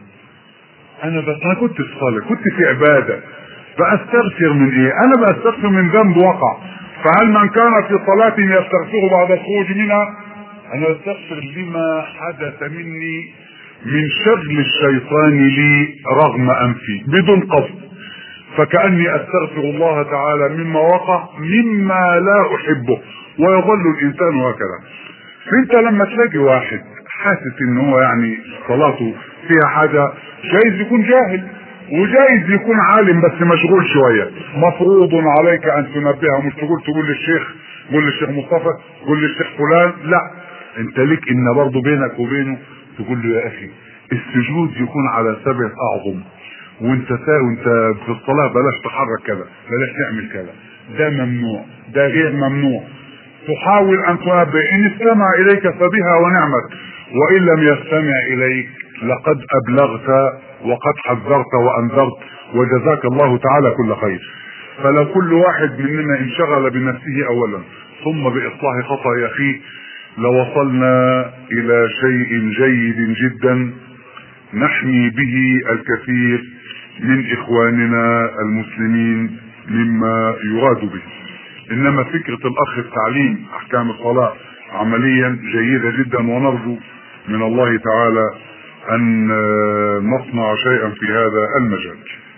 انا كنت في صلاة، كنت في عبادة، بأستغفر من ايه؟ انا بأستغفر من ذنب وقع. فهل من كان في صلاة يستغفر بعد الخروج منها؟ انا بستغفر لما حدث مني من شغل الشيطان لي رغم انفي بدون قصد، فكأني استغفر الله تعالى مما وقع مما لا احبه، ويظل الانسان هكذا. فانت لما تلاقي واحد حاسس ان هو يعني صلاته فيها حاجة، جايز يكون جاهل وجايز يكون عالم بس مشغول شوية، مفروض عليك ان تنبهه، مش تقول للشيخ، قول للشيخ مصطفى، قول للشيخ فلان، لا، انت ليك ان برضه بينك وبينه تقول له يا اخي السجود يكون على 7 اعظم، وانت في الصلاة بلاش تحرك كذا، بلاش تعمل كذا، ده ممنوع، ده غير ممنوع. تحاول ان تنبه، ان استمع اليك فبها ونعمت، وان لم يستمع اليك لقد ابلغت وقد حذرت وانذرت، وجزاك الله تعالى كل خير. فلو كل واحد مننا انشغل بنفسه اولا ثم باصلاح خطأ اخيه لوصلنا الى شيء جيد جدا نحمي به الكثير من اخواننا المسلمين مما يراد به. انما فكرة الاخ التعليم احكام الصلاة عمليا جيدة جدا، ونرجو من الله تعالى ان نصنع شيئا في هذا المجال.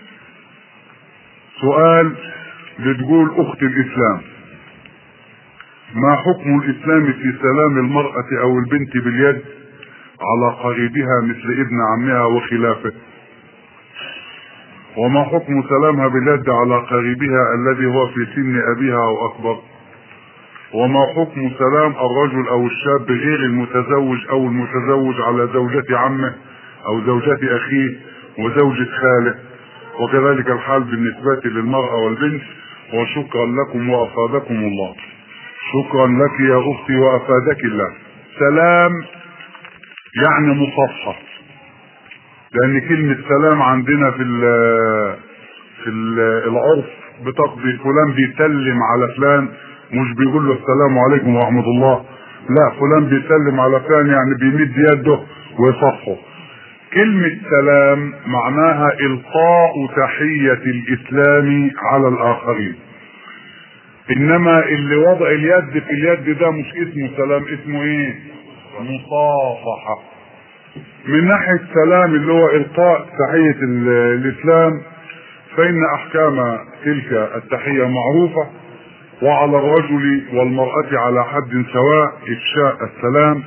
سؤال بتقول اخت الاسلام: ما حكم الاسلام في سلام المرأة او البنت باليد على قريبها مثل ابن عمها وخلافه؟ وما حكم سلامها باليد على قريبها الذي هو في سن ابيها او اكبر؟ وما حكم سلام الرجل او الشاب غير المتزوج او المتزوج على زوجة عمه او زوجة اخيه وزوجة خاله؟ وكذلك الحال بالنسبة للمرأة والبنت. وشكرا لكم وافادكم الله. شكرا لك يا اختي وافادك الله. سلام يعني مصافحة، لان كلمة سلام عندنا في العرف بتقضي فلان بيسلم على فلان، مش بيقول له السلام عليكم ورحمة الله، لا، فلان بيسلم على فلان يعني بيمد يده ويصفه. كلمة سلام معناها القاء تحية الاسلام على الاخرين. انما اللي وضع اليد في اليد ده مش اسمه سلام، اسمه ايه؟ مصافحة. من ناحية السلام اللي هو القاء تحية الاسلام، فان احكام تلك التحية معروفة، وعلى الرجل والمرأة على حد سواء افشاء السلام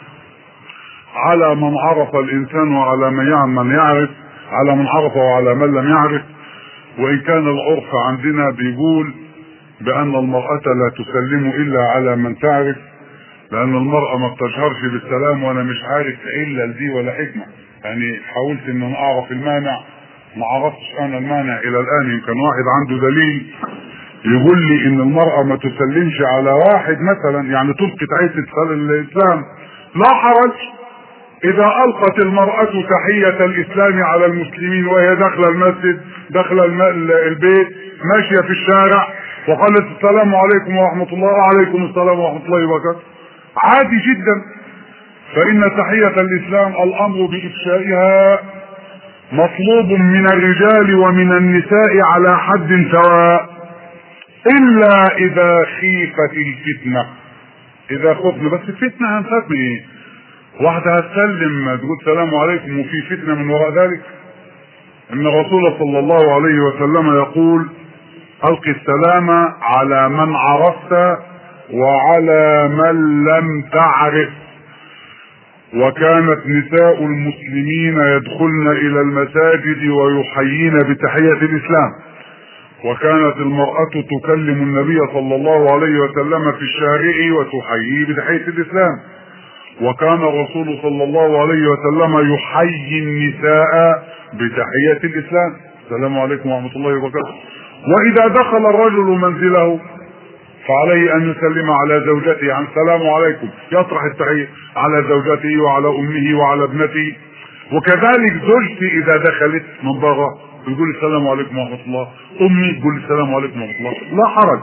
على من عرف الانسان وعلى من يعرف، على من عرف وعلى من لم يعرف. وان كان العرف عندنا بيقول بان المرأة لا تسلم الا على من تعرف، لان المرأة ما بتشهرش بالسلام، وانا مش عارف الا دي ولا حكمة. يعني حاولت ان انا اعرف المانع، ما عرفتش انا المانع الى الان. يمكن واحد عنده دليل يقول لي ان المرأة ما تسلمش على واحد مثلا، يعني تلقي تحية الاسلام. لا حرج اذا القت المرأة تحية الاسلام على المسلمين وهي داخل المسجد، داخل البيت، ماشية في الشارع، وقالت السلام عليكم ورحمة الله، وعليكم السلام ورحمة الله وبركاته، عادي جدا. فان تحية الاسلام الامر بافشائها مطلوب من الرجال ومن النساء على حد سواء، الا اذا خيفت الفتنة. اذا خفنا، بس الفتنة هنخاف من ايه؟ واحدة هتسلم تقول السلام عليكم وفي فتنة من وراء ذلك؟ ان الرسول صلى الله عليه وسلم يقول القي السلام على من عرفت وعلى من لم تعرف. وكانت نساء المسلمين يدخلن الى المساجد ويحيين بتحية الاسلام، وكانت المرأة تكلم النبي صلى الله عليه وسلم في الشارع وتحييه بتحية الاسلام، وكان الرسول صلى الله عليه وسلم يحيي النساء بتحية الاسلام، السلام عليكم ورحمة الله وبركاته. واذا دخل الرجل منزله فعليه ان يسلم على زوجته عن السلام عليكم، يطرح التحية على زوجته وعلى امه وعلى ابنته. وكذلك زوجتي اذا دخلت من بره يقول السلام عليكم ورحمة الله، امي تقول السلام عليكم ورحمة الله، لا حرج.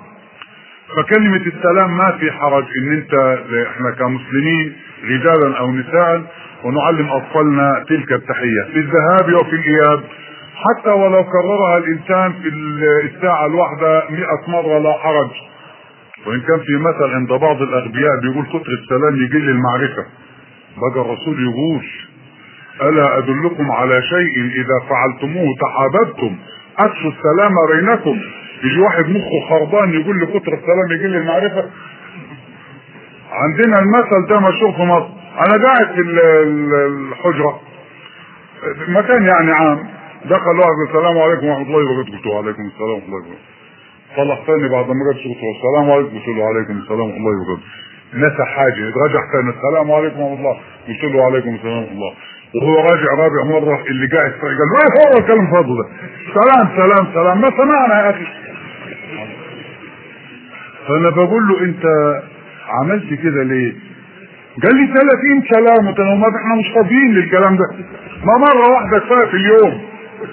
فكلمة السلام ما في حرج ان انت احنا كمسلمين رجالا او نساء ونعلم اطفالنا تلك التحية في الذهاب وفي الاياب، حتى ولو كررها الانسان في الساعة الواحدة 100 مرة لا حرج. وان كان في مثل عند بعض الاغبياء بيقول كتر السلام يجل المعرفة، بقى الرسول يقول الا ادلكم على شيء اذا فعلتموه تحاببتم افشوا السلام بينكم. يجي واحد مخه خربان يقول لي كتر السلام يجل المعرفة. عندنا المثل ده مشهور في مصر. انا قاعد في الحجرة مكان يعني عام، دخل واحد السلام عليكم ورحمة الله وبركاته، قلت له عليكم السلام ورحمة الله وبركاته. طلع ثاني بعد ما جاب شغله السلام عليكم، قلت له عليكم السلام ورحمة الله وبركاته. نسى حاجة، يتراجع ثاني السلام عليكم ورحمة الله، قلت له عليكم السلام ورحمة الله. وهو راجع رابع مرة اللي قاعد قال له ايه هو الكلام فاضي ده؟ سلام سلام سلام، ما سمعنا يا اخي. فانا بقول له انت عملت كده ليه؟ قال لي 30 سلام، وما احنا مش فاضيين للكلام ده، ما مرة واحدة كفاية في اليوم.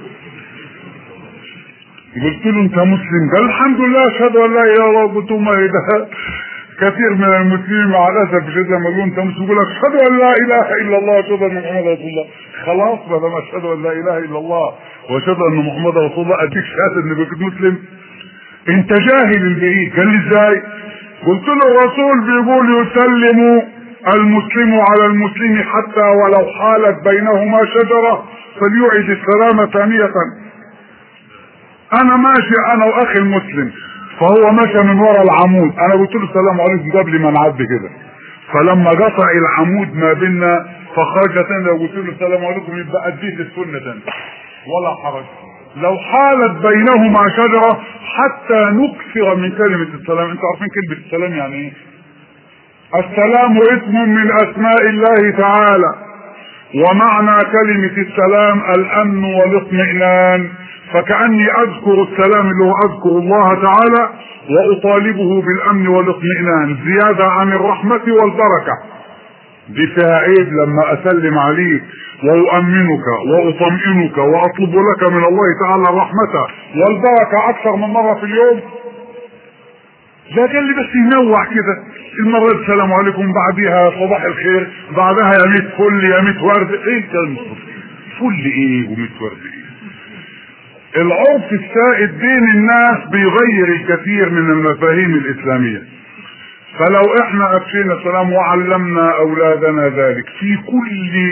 قلت له انت مسلم؟ قال الحمد لله اشهد ان لا اله الا الله. قلت له ما ده كثير من المسلمين مع الاسف الشديد لما يقولوا انت مسلم يقول لك اشهد ان لا اله الا الله واشهد ان محمدا رسول الله. خلاص بدل ما اشهد ان لا اله الا الله واشهد ان محمدا رسول الله اديك شهاده ان بك مسلم؟ انت جاهل البعيد. قال لي ازاي؟ قلت له الرسول بيقول يسلم المسلم على المسلم حتى ولو حالت بينهما شجره فليعد السلام ثانيه. انا ماشي انا واخي المسلم، فهو ماشي من ورا العمود، انا قلت له السلام عليكم قبل ما نعدي كده، فلما قطع العمود ما بيننا فخرج تاني لو قلت له السلام عليكم يبقى اديت السنه تاني ولا حرج. لو حالت بينهما شجره حتى نكثر من كلمه السلام. انتوا عارفين كلمه السلام يعني ايه؟ السلام اسم من اسماء الله تعالى، ومعنى كلمه السلام الامن والاطمئنان. فكأني اذكر السلام اللي هو اذكر الله تعالى واطالبه بالامن والاطمئنان زيادة عن الرحمة والبركة. دي فيها عيب لما اسلم عليك واؤمنك واطمئنك واطلب لك من الله تعالى الرحمة والبركة اكثر من مرة في اليوم؟ لا قال لي بس ينوع كده، المرة السلام عليكم، بعدها صباح الخير، بعدها يا ميت فل يا ميت ورد. ايه كلمة فل ايه وميت ورد ايه؟ العرف السائد بين الناس بيغير الكثير من المفاهيم الاسلامية. فلو احنا افشينا السلام وعلمنا اولادنا ذلك في كل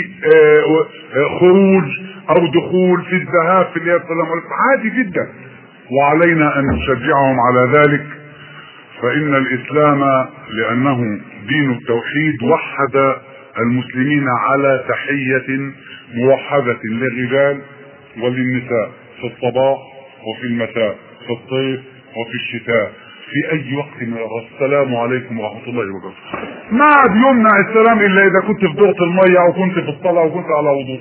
خروج او دخول في الذهاب في اليد السلام عليكم عادي جدا، وعلينا ان نشجعهم على ذلك. فان الاسلام لانه دين التوحيد وحد المسلمين على تحية موحدة للرجال وللنساء في الصباح وفي المساء، في الصيف وفي الشتاء، في اي وقت من السلام عليكم ورحمة الله وبركاته. ما عاد يمنع السلام الا اذا كنت في دورة المية او كنت في الصلاة او كنت على وضوء،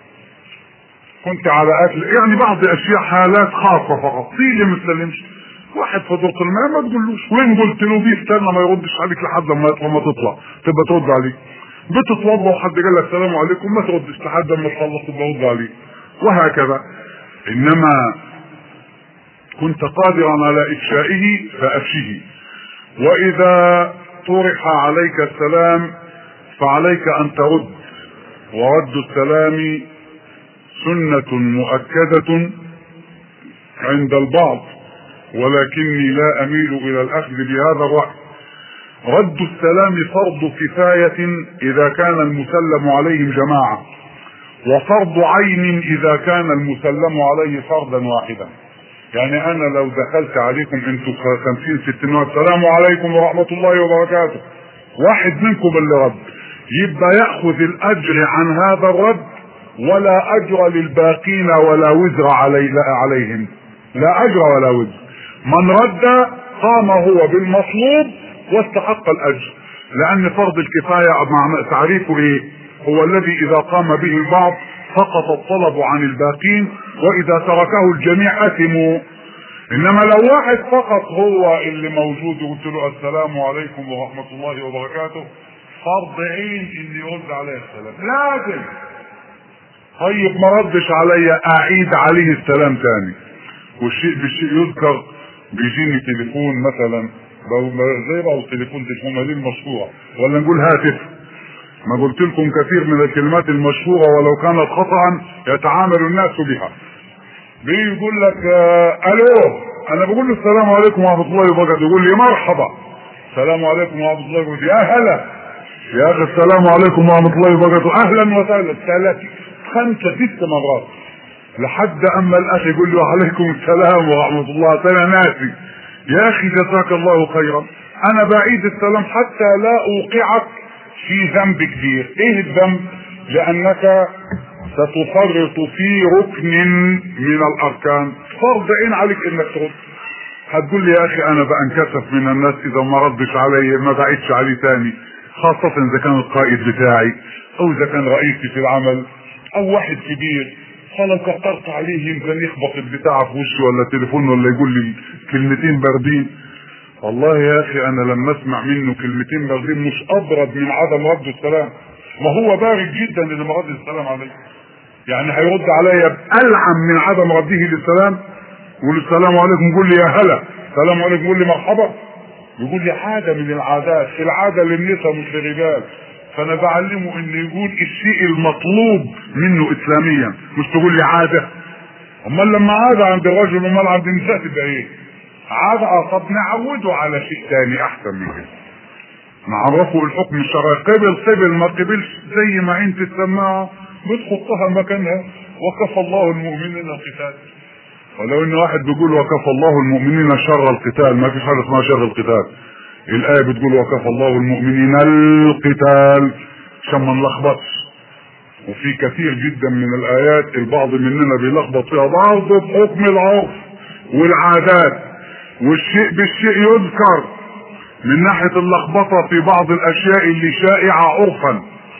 كنت على اكل، يعني بعض اشياء حالات خاصة فقط. في اللي ما تسلمش، واحد في دورة المية ما تقولوش، وين قلت له بيستنى ما يردش عليك لحد لما تطلع تبقى ترد عليه. بتتوضا وحد قال لك السلام عليكم ما تردش لحد ما تخلص تبقى ترد عليه، وهكذا. انما كنت قادرا على افشائه فافشه، واذا طرح عليك السلام فعليك ان ترد، ورد السلام سنة مؤكدة عند البعض، ولكني لا اميل الى الاخذ بهذا الرأي. رد السلام فرض كفاية اذا كان المسلم عليهم جماعة، وفرض عين اذا كان المسلم عليه فردا واحدا. يعني انا لو دخلت عليكم انتم 50-60 السلام عليكم ورحمة الله وبركاته، واحد منكم اللي رد يبقى يأخذ الاجر عن هذا الرد، ولا اجر للباقين ولا وزر عليهم، لا اجر ولا وزر. من رد قام هو بالمطلوب واستحق الاجر، لان فرض الكفاية مع تعريفه ايه؟ هو الذي اذا قام به البعض سقط الطلب عن الباقين، واذا تركه الجميع اثموا. انما لو واحد فقط هو اللي موجود وقلت له السلام عليكم ورحمة الله وبركاته، فرض عين ان يرد عليه السلام لازم. طيب ما ردش عليا اعيد عليه السلام تاني. والشيء بالشيء يذكر، بيجيني تليفون مثلا زي بعض تليفون هذه المشهورة، ولا نقول هاتف، ما قلت لكم كثير من الكلمات المشهورة ولو كانت خطأ يتعامل الناس بها. بيقول لك الو، انا بقول له السلام عليكم ورحمة الله وبركاته، يقول لي مرحبا. السلام عليكم ورحمة الله وبركاته، يا هلا يا اخي السلام عليكم ورحمة الله وبركاته، اهلا وسهلا، 5-6 مرات، لحد اما الاخ يقول له عليكم السلام ورحمة الله. انا ناسي يا اخي جزاك الله خيرا، انا بعيد السلام حتى لا اوقعك في ذنب كبير. ايه الذنب؟ لانك ستفرط في ركن من الاركان، فرض عين عليك انك ترد. هتقول لي يا اخي انا بنكسف من الناس اذا ما ردش علي، ما بعيدش عليه تاني، خاصة اذا كان القائد بتاعي او اذا كان رئيسي في العمل او واحد كبير، فلو كترت عليه يمكن يخبط البتاع في وشي ولا تليفون ولا يقول لي كلمتين باردين. والله يا اخي انا لما اسمع منه كلمتين باردين مش ابرد من عدم رد السلام، ما هو بارد جدا اللي ما رد السلام عليه. يعني هيرد عليا بألعن من عدم رده للسلام. يقول السلام عليكم يقول لي يا هلا، السلام عليكم يقول لي مرحبا، يقول لي عادة من العادات، العادة للنساء مش للرجال. فانا بعلمه ان يقول الشيء المطلوب منه اسلاميا، مش تقول لي عادة. امال لما عادة عند الرجل امال عند النساء تبقى ايه؟ عادة. طب نعوده على شيء تاني احسن من كده، نعرفه الحكم الشرعي، قبل ما قبلش زي ما انت تسمعها بتحطها مكانها، وكفى الله المؤمنين القتال. ولو ان واحد بيقول وكفى الله المؤمنين شر القتال، ما فيش حاجه اسمها شر القتال. الايه بتقول وكفى الله المؤمنين القتال عشان ما نلخبطش. وفي كثير جدا من الايات البعض مننا بيلخبط فيها بعض بحكم العرف والعادات، والشيء بالشيء يذكر من ناحيه اللخبطه في بعض الاشياء اللي شائعه عرفا.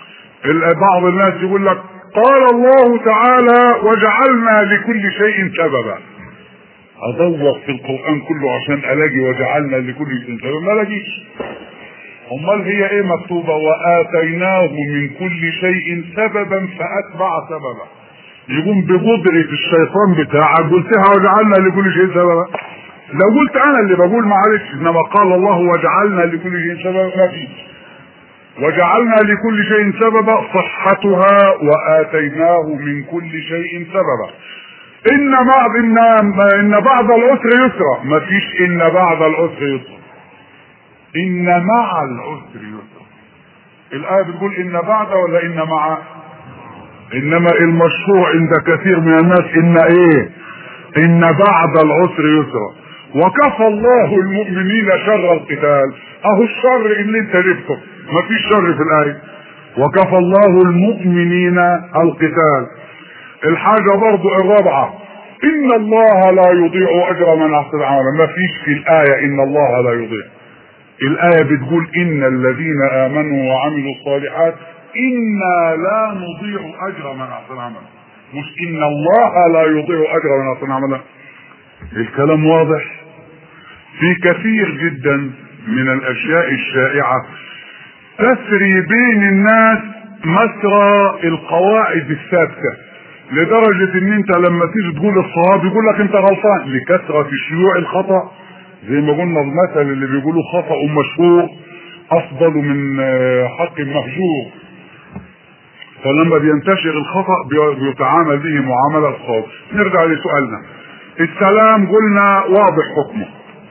بعض الناس يقول لك قال الله تعالى وجعلنا لكل شيء سببا. ادور في القرآن كله عشان الاقي وجعلنا لكل شيء سببا، ما لاقيش. امال هي ايه مكتوبة؟ واتيناه من كل شيء سببا فاتبع سببا. يقوم بقدرة الشيطان بتاعك قلتها وجعلنا لكل شيء سببا. لو قلت انا اللي بقول معلش، انما قال الله وجعلنا لكل شيء سببا ما فيش. وجعلنا لكل شيء سببا صحتها واتيناه من كل شيء سببا. ان بعد العسر يسرا، مفيش ان بعد العسر يسرا، ان مع العسر يسرا. الآية بتقول ان بعد ولا ان مع؟ انما المشهور عند كثير من الناس ان ايه؟ ان بعد العسر يسرا. وكفى الله المؤمنين شر القتال. اهو الشر اللي انت جبته، مفيش شر في الآية. وكفى الله المؤمنين القتال. الحاجة برضو الرابعة، ان الله لا يضيع اجر من احسن عملا. مفيش في الآية ان الله لا يضيع. الآية بتقول ان الذين امنوا وعملوا الصالحات انا لا نضيع اجر من احسن عملا، مش ان الله لا يضيع اجر من احسن عملا. الكلام واضح. في كثير جدا من الاشياء الشائعة تسري بين الناس مسرى القواعد الثابتة، لدرجة ان انت لما تيجي تقول الصواب يقول لك انت غلطان لكثرة شيوع الخطأ. زي ما قلنا المثل اللي بيقولوا خطأ مشهور افضل من حق مهجور. فلما بينتشر الخطأ بيتعامل به معاملة الصواب. نرجع لسؤالنا. السلام قلنا واضح حكمه،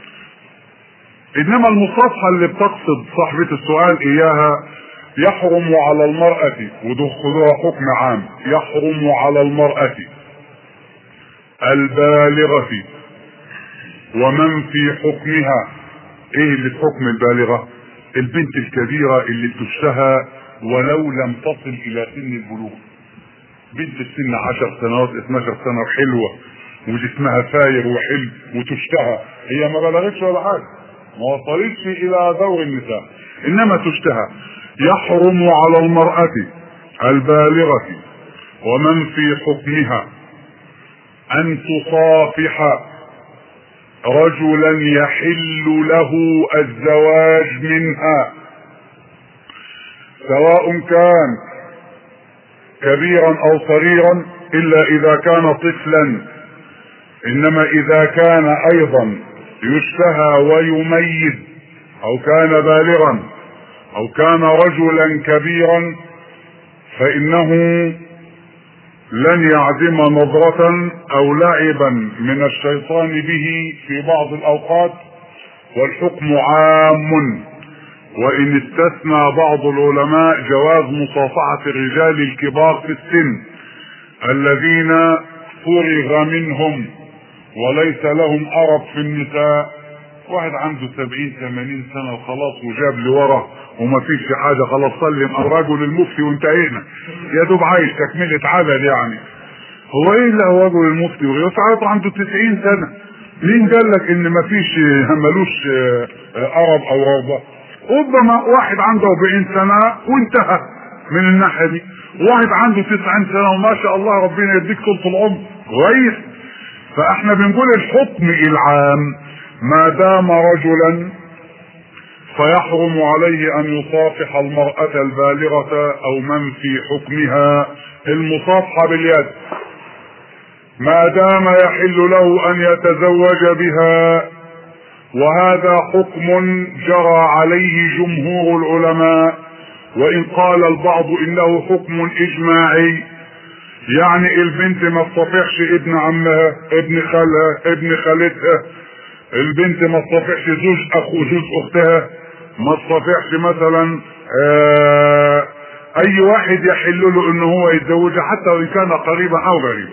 انما المصافحة اللي بتقصد صاحبة السؤال اياها يحرم على المرأة، ودخلوها حكم عام، يحرم على المرأة البالغة ومن في حكمها. ايه اللي في حكم البالغة؟ البنت الكبيرة اللي بتشتهى ولو لم تصل الى سن البلوغ. بنت السن 10 سنوات 12 سنة وحلوة وجسمها فاير وحلو وتشتهى، هي ما بلغتش ولا حاجة، ما وصلتش الى دور النساء، انما تشتهى. يحرم على المرأة البالغة ومن في حكمها ان تصافح رجلا يحل له الزواج منها، سواء كان كبيرا او صغيرا، الا اذا كان طفلا. انما اذا كان ايضا يشتهى ويميز او كان بالغا او كان رجلا كبيرا فانه لن يعدم نظرة او لعبا من الشيطان به في بعض الاوقات، والحكم عام. وان استثنى بعض العلماء جواز مصافحة الرجال الكبار في السن الذين فرغ منهم وليس لهم أرب في النساء. واحد عنده 70-80 سنة وخلاص وجاب لورا وما فيش حاجة، خلاص سلم الرجل المفتي وانتهينا، يا دوب عايش تكملة عدد يعني. هو ايه اللي هو رجل المفتي وساعته عنده 90 سنة؟ مين قال لك ان ما فيش ملوش أرب او رغبة؟ ربما واحد عنده 40 سنة وانتهى من الناحية دي، واحد عنده 90 سنة وما شاء الله ربنا يديك طول العمر كويس. فاحنا بنقول الحكم العام ما دام رجلا فيحرم عليه ان يصافح المرأة البالغة او من في حكمها المصافحة باليد، ما دام يحل له ان يتزوج بها. وهذا حكم جرى عليه جمهور العلماء، وان قال البعض انه حكم اجماعي، يعني البنت ما تصافحش ابن عمها ابن خالها ابن خالتها، البنت ما تصافحش زوج اخو زوج اختها، ما تصافحش مثلا اي واحد يحل له ان هو يتزوجها حتى وان كان قريبا او غريبا.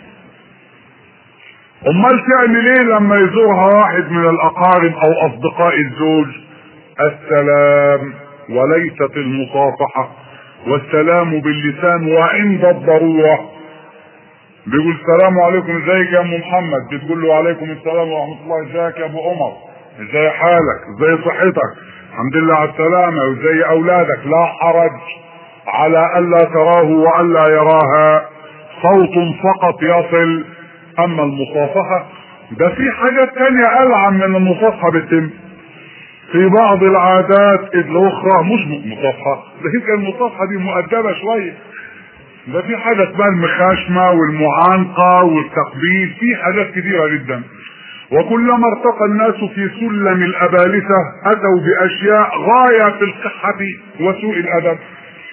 امال تعمل ايه لما يزورها واحد من الاقارب او اصدقاء الزوج؟ السلام وليست المصافحة، والسلام باللسان وعند الضرورة. بيقول السلام عليكم ازيك يا ام محمد، بتقول له عليكم السلام ورحمة الله، ازيك يا ابو عمر، ازاي حالك، ازاي صحتك، الحمد لله على السلامة، وازاي اولادك، لا حرج على الا تراه والا يراها، صوت فقط يصل. اما المصافحة ده في حاجات تانية العن من المصافحة بتتم في بعض العادات الاخرى، مش مصافحة، ده المصافحة دي مؤدبة شوية. ده في حاجة اسمها المخاشمة والمعانقة والتقبيل، في حاجات كثيرة جدا. وكلما ارتقى الناس في سلم الابالسة اتوا باشياء غاية في القحة وسوء الادب.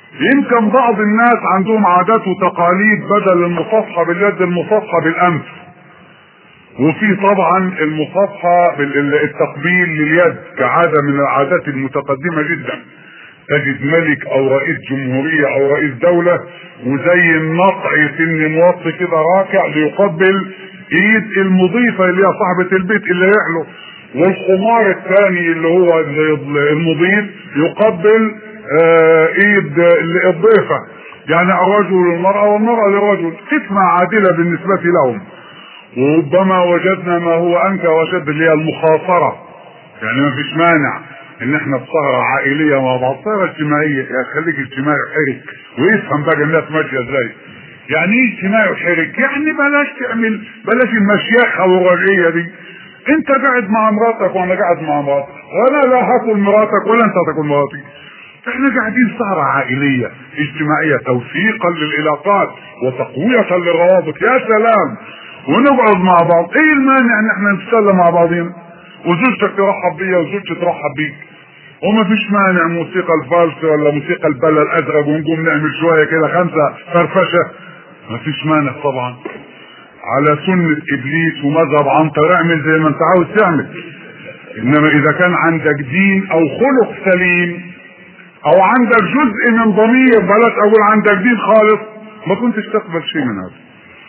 يمكن بعض الناس عندهم عادات وتقاليد، بدل المصافحة باليد المصافحة بالانف، وفي طبعا المصافحة بالتقبيل لليد كعادة من العادات المتقدمة جدا. تجد ملك او رئيس جمهورية او رئيس دولة وزي النطع يتم موطي كده راكع ليقبل ايد المضيفة اللي هي صاحبة البيت اللي يحلو، والحمار الثاني اللي هو المضيف يقبل ايد الضيفة. يعني الرجل للمرأة والمرأة للرجل، قسمة عادلة بالنسبة لهم. وربما وجدنا ما هو انكى وشد اللي هي المخاصرة. يعني ما فيش مانع ان احنا في سهرة عائلية مع بعض، سهرة اجتماعية. يا خليك اجتماعي وحرك ويفهم بقى الناس ماشية ازاي. يعني ايه اجتماعي وحرك؟ يعني بلاش المشيخة والرجعية دي. انت قاعد مع مراتك وانا قاعد مع مراتك، وانا لا هاكل مراتك ولا انت هتاكل مراتي. احنا قاعدين سهرة عائلية اجتماعية توثيقا للعلاقات وتقوية للروابط. يا سلام، ونقعد مع بعض. ايه المانع ان احنا نتسلى مع بعضين وزوجتك ترحب بيا وزوجتي ترحب بيك، وما فيش مانع موسيقى الفالس ولا موسيقى البلا الازرق ونقوم نعمل شوية كده 5 فرفشة، ما فيش مانع طبعا. على سنة ابليس ومذهب عنتر اعمل زي ما انت عاوز تعمل. انما اذا كان عندك دين او خلق سليم او عندك جزء من ضمير، بلاش اقول عندك دين خالص، ما كنتش تقبل شيء من هذا.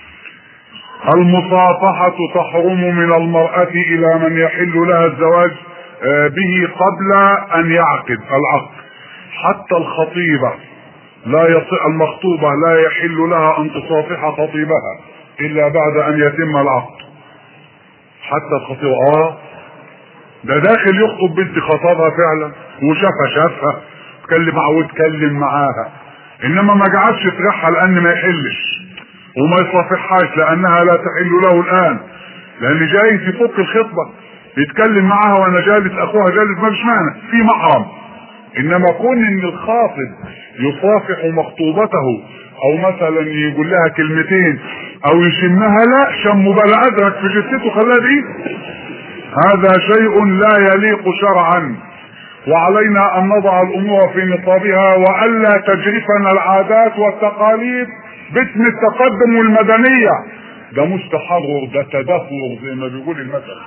المصافحة تحرم من المرأة الى من يحل لها الزواج به قبل ان يعقد العقد. حتى الخطيبة المخطوبة لا يحل لها ان تصافح خطيبها الا بعد ان يتم العقد. حتى الخطيبة ده داخل يخطب بنت خطبها فعلا وشافها اتكلم معاها، انما ما قعدش يطرحها لان ما يحلش، وما يصافحهاش لانها لا تحل له الان، لان جاي في فوق الخطبة يتكلم معاها وانا جالس اخوها جالس، ما فيش معنى في محرم. انما كون ان الخاطب يصافح مخطوبته او مثلا يقول لها كلمتين او يشمها، لا شم بلا ادرك في جثته خلاها دي، هذا شيء لا يليق شرعا. وعلينا ان نضع الامور في نصابها والا تجرفنا العادات والتقاليد باسم التقدم والمدنية. ده مش تحرر، ده تدهور زي ما بيقول المثل،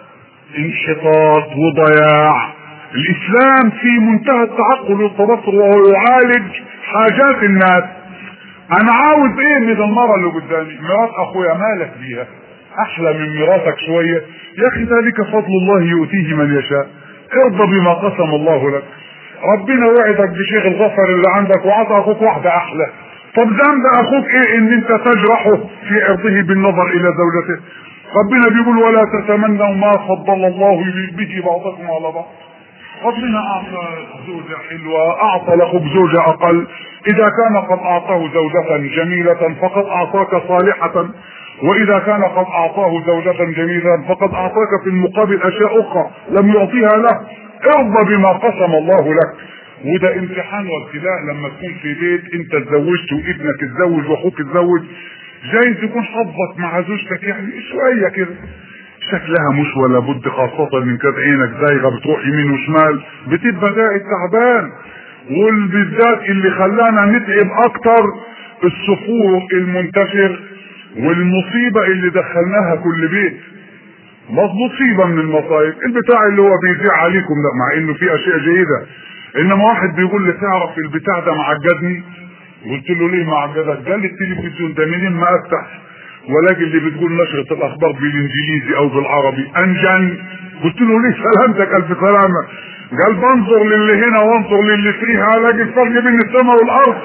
انحطاط وضياع. الاسلام في منتهى التعقل والتبصر وهو يعالج حاجات الناس. انا عاوز ايه من المرأة اللي قدامي؟ مرات اخويا مالك بيها احلى من مراتك شوية، يا اخي ذلك فضل الله يؤتيه من يشاء. ارضى بما قسم الله لك. ربنا وعدك بشيخ الغفر اللي عندك وعطى اخوك واحدة احلى، طب ذنب اخوك ايه ان انت تجرحه في عرضه بالنظر الى زوجته؟ ربنا بيقول ولا تتمنوا ما فضل الله به بعضكم على بعض. ربنا اعطى زوجة حلوة، اعطى لاخوك زوجة اقل، اذا كان قد اعطاه زوجة جميلة فقد اعطاك صالحة، واذا كان قد اعطاه زوجة جميلة فقد اعطاك في المقابل اشياء اخرى لم يعطيها له. ارضى بما قسم الله لك. وده امتحان وابتلاء لما تكون في بيت انت اتزوجت وابنك اتزوج واخوك اتزوج، جايز يكون حظك مع زوجتك يعني شوية كده شكلها مش ولا بد، خاصة من كانت عينك زايغة بتروح يمين وشمال، بتبقى قاعد تعبان. والبالذات اللي خلانا نتعب اكتر السفور المنتشر والمصيبة اللي دخلناها كل بيت. مصيبة من المصايب البتاع اللي هو بيذيع عليكم ده، مع انه في اشياء جيدة. انما واحد بيقول لي تعرف البتاع ده معجزني؟ قلت له ليه معجزك؟ قال لي التلفزيون ده منين ما افتح ولكن اللي بتقول نشرة الاخبار بالانجليزي او بالعربي انجن. قلت له ليه سلامتك الف سلامة؟ قال بنظر للي هنا وانظر للي فيها الاقي الفرق بين السماء والارض.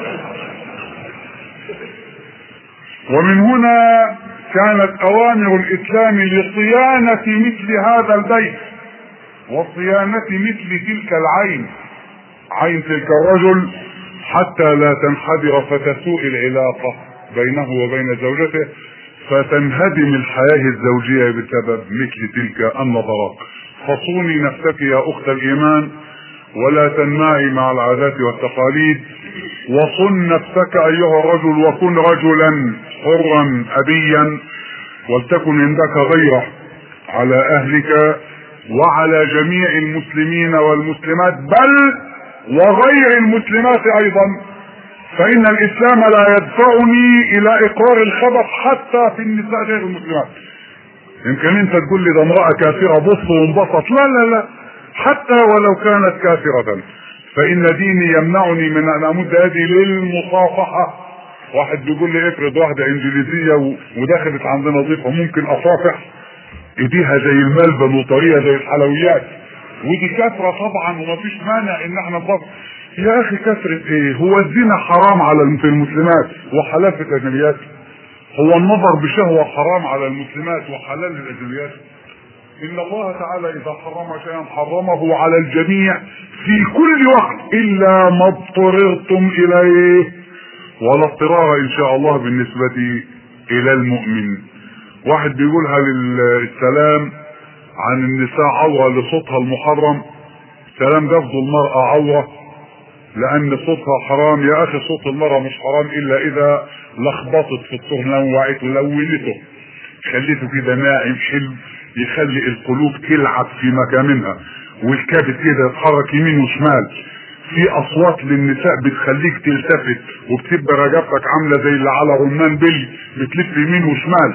ومن هنا كانت اوامر الاسلام لصيانة مثل هذا البيت وصيانة مثل تلك العين، عين تلك الرجل، حتى لا تنحدر فتسوء العلاقة بينه وبين زوجته فتنهدم الحياة الزوجية بسبب مثل تلك النظرات. فصوني نفسك يا اخت الايمان ولا تنمعي مع العادات والتقاليد، وصن نفسك ايها الرجل وكن رجلا حرا ابيا، ولتكن عندك غيرة على اهلك وعلى جميع المسلمين والمسلمات، بل وغير المسلمات ايضا. فإن الإسلام لا يدفعني إلى إقرار الخبث حتى في النساء غير المسلمات. يمكن أنت تقول لي ده امرأة كافرة بص وانبسط، لا لا لا، حتى ولو كانت كافرة فإن ديني يمنعني من أن أمد يدي للمصافحة. واحد بيقول لي افرض واحدة إنجليزية ودخلت عندنا ضيفة، ممكن أصافح؟ ايديها زي الملبن وطريقة زي الحلويات، ودي كثرة طبعا ومفيش مانع ان احنا نصافح. يا اخي كثرة ايه؟ هو الزنا حرام على في المسلمات وحلال في الاجنبيات؟ هو النظر بشهوة حرام على المسلمات وحلال للاجنبيات؟ ان الله تعالى اذا حرم شيئا حرمه على الجميع في كل وقت الا ما اضطررتم اليه، ولا اضطرار ان شاء الله بالنسبة الى المؤمن. واحد بيقولها للسلام عن النساء عورة لصوتها المحرم، سلام لفظ المرأة عورة لان صوتها حرام. يا اخي صوت المرأة مش حرام الا اذا لخبطت في الطهر، نوعته لونته خليته كده ناعم حلو يخلي القلوب تلعب في مكانها والكبد كده يتحرك يمين وشمال. في اصوات للنساء بتخليك تلتفت وبتبقى رجبتك عامله زي اللي على رمان بلي بتلف يمين وشمال.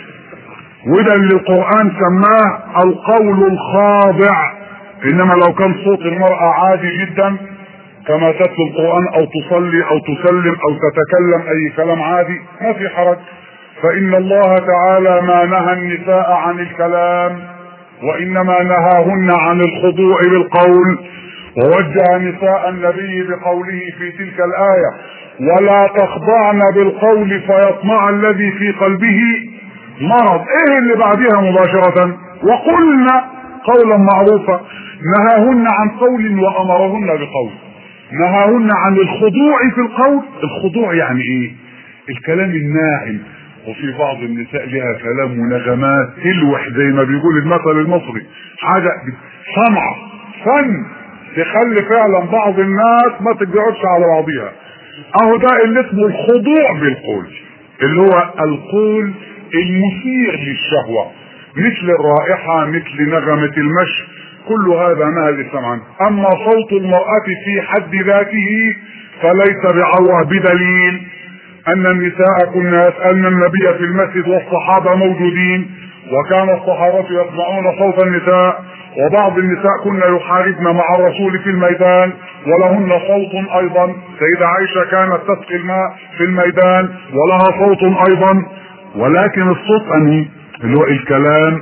وده اللي القرآن سماه القول الخاضع. انما لو كان صوت المرأة عادي جدا كما تتلو القرآن او تصلي او تسلم او تتكلم اي كلام عادي ما في حرج. فان الله تعالى ما نهى النساء عن الكلام وانما نهاهن عن الخضوع بالقول، ووجه نساء النبي بقوله في تلك الآية ولا تخضعن بالقول فيطمع الذي في قلبه مرض. ايه اللي بعدها مباشرة؟ وقلنا قولا معروفا. نهاهن عن قول وامرهن بقول. نهاهن عن الخضوع في القول. الخضوع يعني ايه؟ الكلام الناعم. وفي بعض النساء لها كلام ونغمات تلوح زي ما بيقول المثل المصري، حاجة صنعة فن تخلي فعلا بعض الناس ما تقعدش على بعضها. اهو ده اللي اسمه الخضوع بالقول، اللي هو القول المثير للشهوة، مثل الرائحة مثل نغمة المشي، كل هذا نهى الإسلام عنه. اما صوت المرأة في حد ذاته فليس بعورة بدليل ان النساء كنا يسألن النبي في المسجد والصحابة موجودين وكان الصحابة يسمعون صوت النساء، وبعض النساء كنا يحاربن مع الرسول في الميدان ولهن صوت ايضا. سيدة عائشة كانت تسقي الماء في الميدان ولها صوت ايضا. ولكن الصوت انهي؟ اللي هو الكلام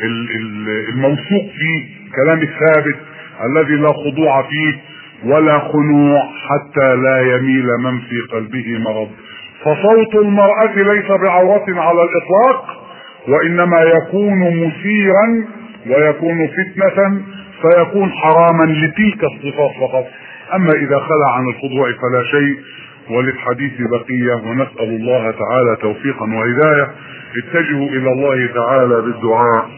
الموثوق فيه، كلام الثابت الذي لا خضوع فيه ولا خنوع حتى لا يميل من في قلبه مرض. فصوت المرأة ليس بعورة على الاطلاق، وانما يكون مثيرا ويكون فتنة فيكون حراما لتلك الصفات فقط. اما اذا خلع عن الخضوع فلا شيء. وللحديث بقية، ونسأل الله تعالى توفيقا وهداية. اتجهوا الى الله تعالى بالدعاء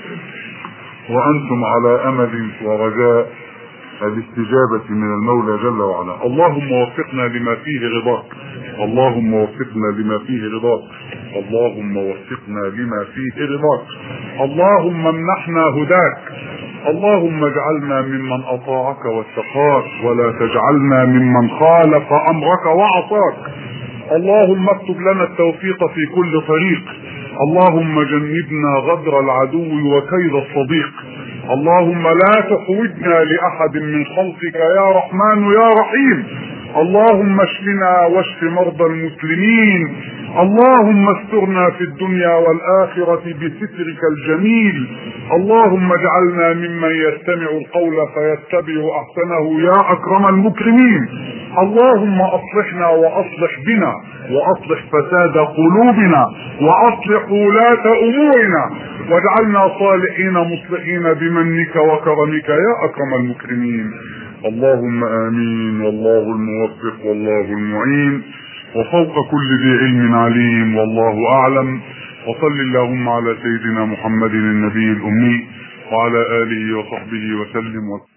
وانتم على امل ورجاء الاستجابة من المولى جل وعلا. اللهم وفقنا لما فيه رضاك، اللهم وفقنا لما فيه رضاك، اللهم وفقنا لما فيه رضاك، اللهم امنحنا هداك، اللهم اجعلنا ممن اطاعك واتقاك ولا تجعلنا ممن خالف امرك وعصاك. اللهم اكتب لنا التوفيق في كل طريق، اللهم جنبنا غدر العدو وكيد الصديق، اللهم لا تحوجنا لأحد من خلقك يا رحمن يا رحيم. اللهم اشفنا واشف مرضى المسلمين، اللهم استرنا في الدنيا والآخرة بسترك الجميل، اللهم اجعلنا ممن يستمع القول فيتبع أحسنه يا أكرم المكرمين. اللهم أصلحنا وأصلح بنا وأصلح فساد قلوبنا وأصلح ولاة أمورنا واجعلنا صالحين مصلحين بمنك وكرمك يا أكرم المكرمين. اللهم آمين، والله الموفق والله المعين، وفوق كل ذي علم عليم، والله أعلم. وصل اللهم على سيدنا محمد النبي الأمي وعلى آله وصحبه وسلم.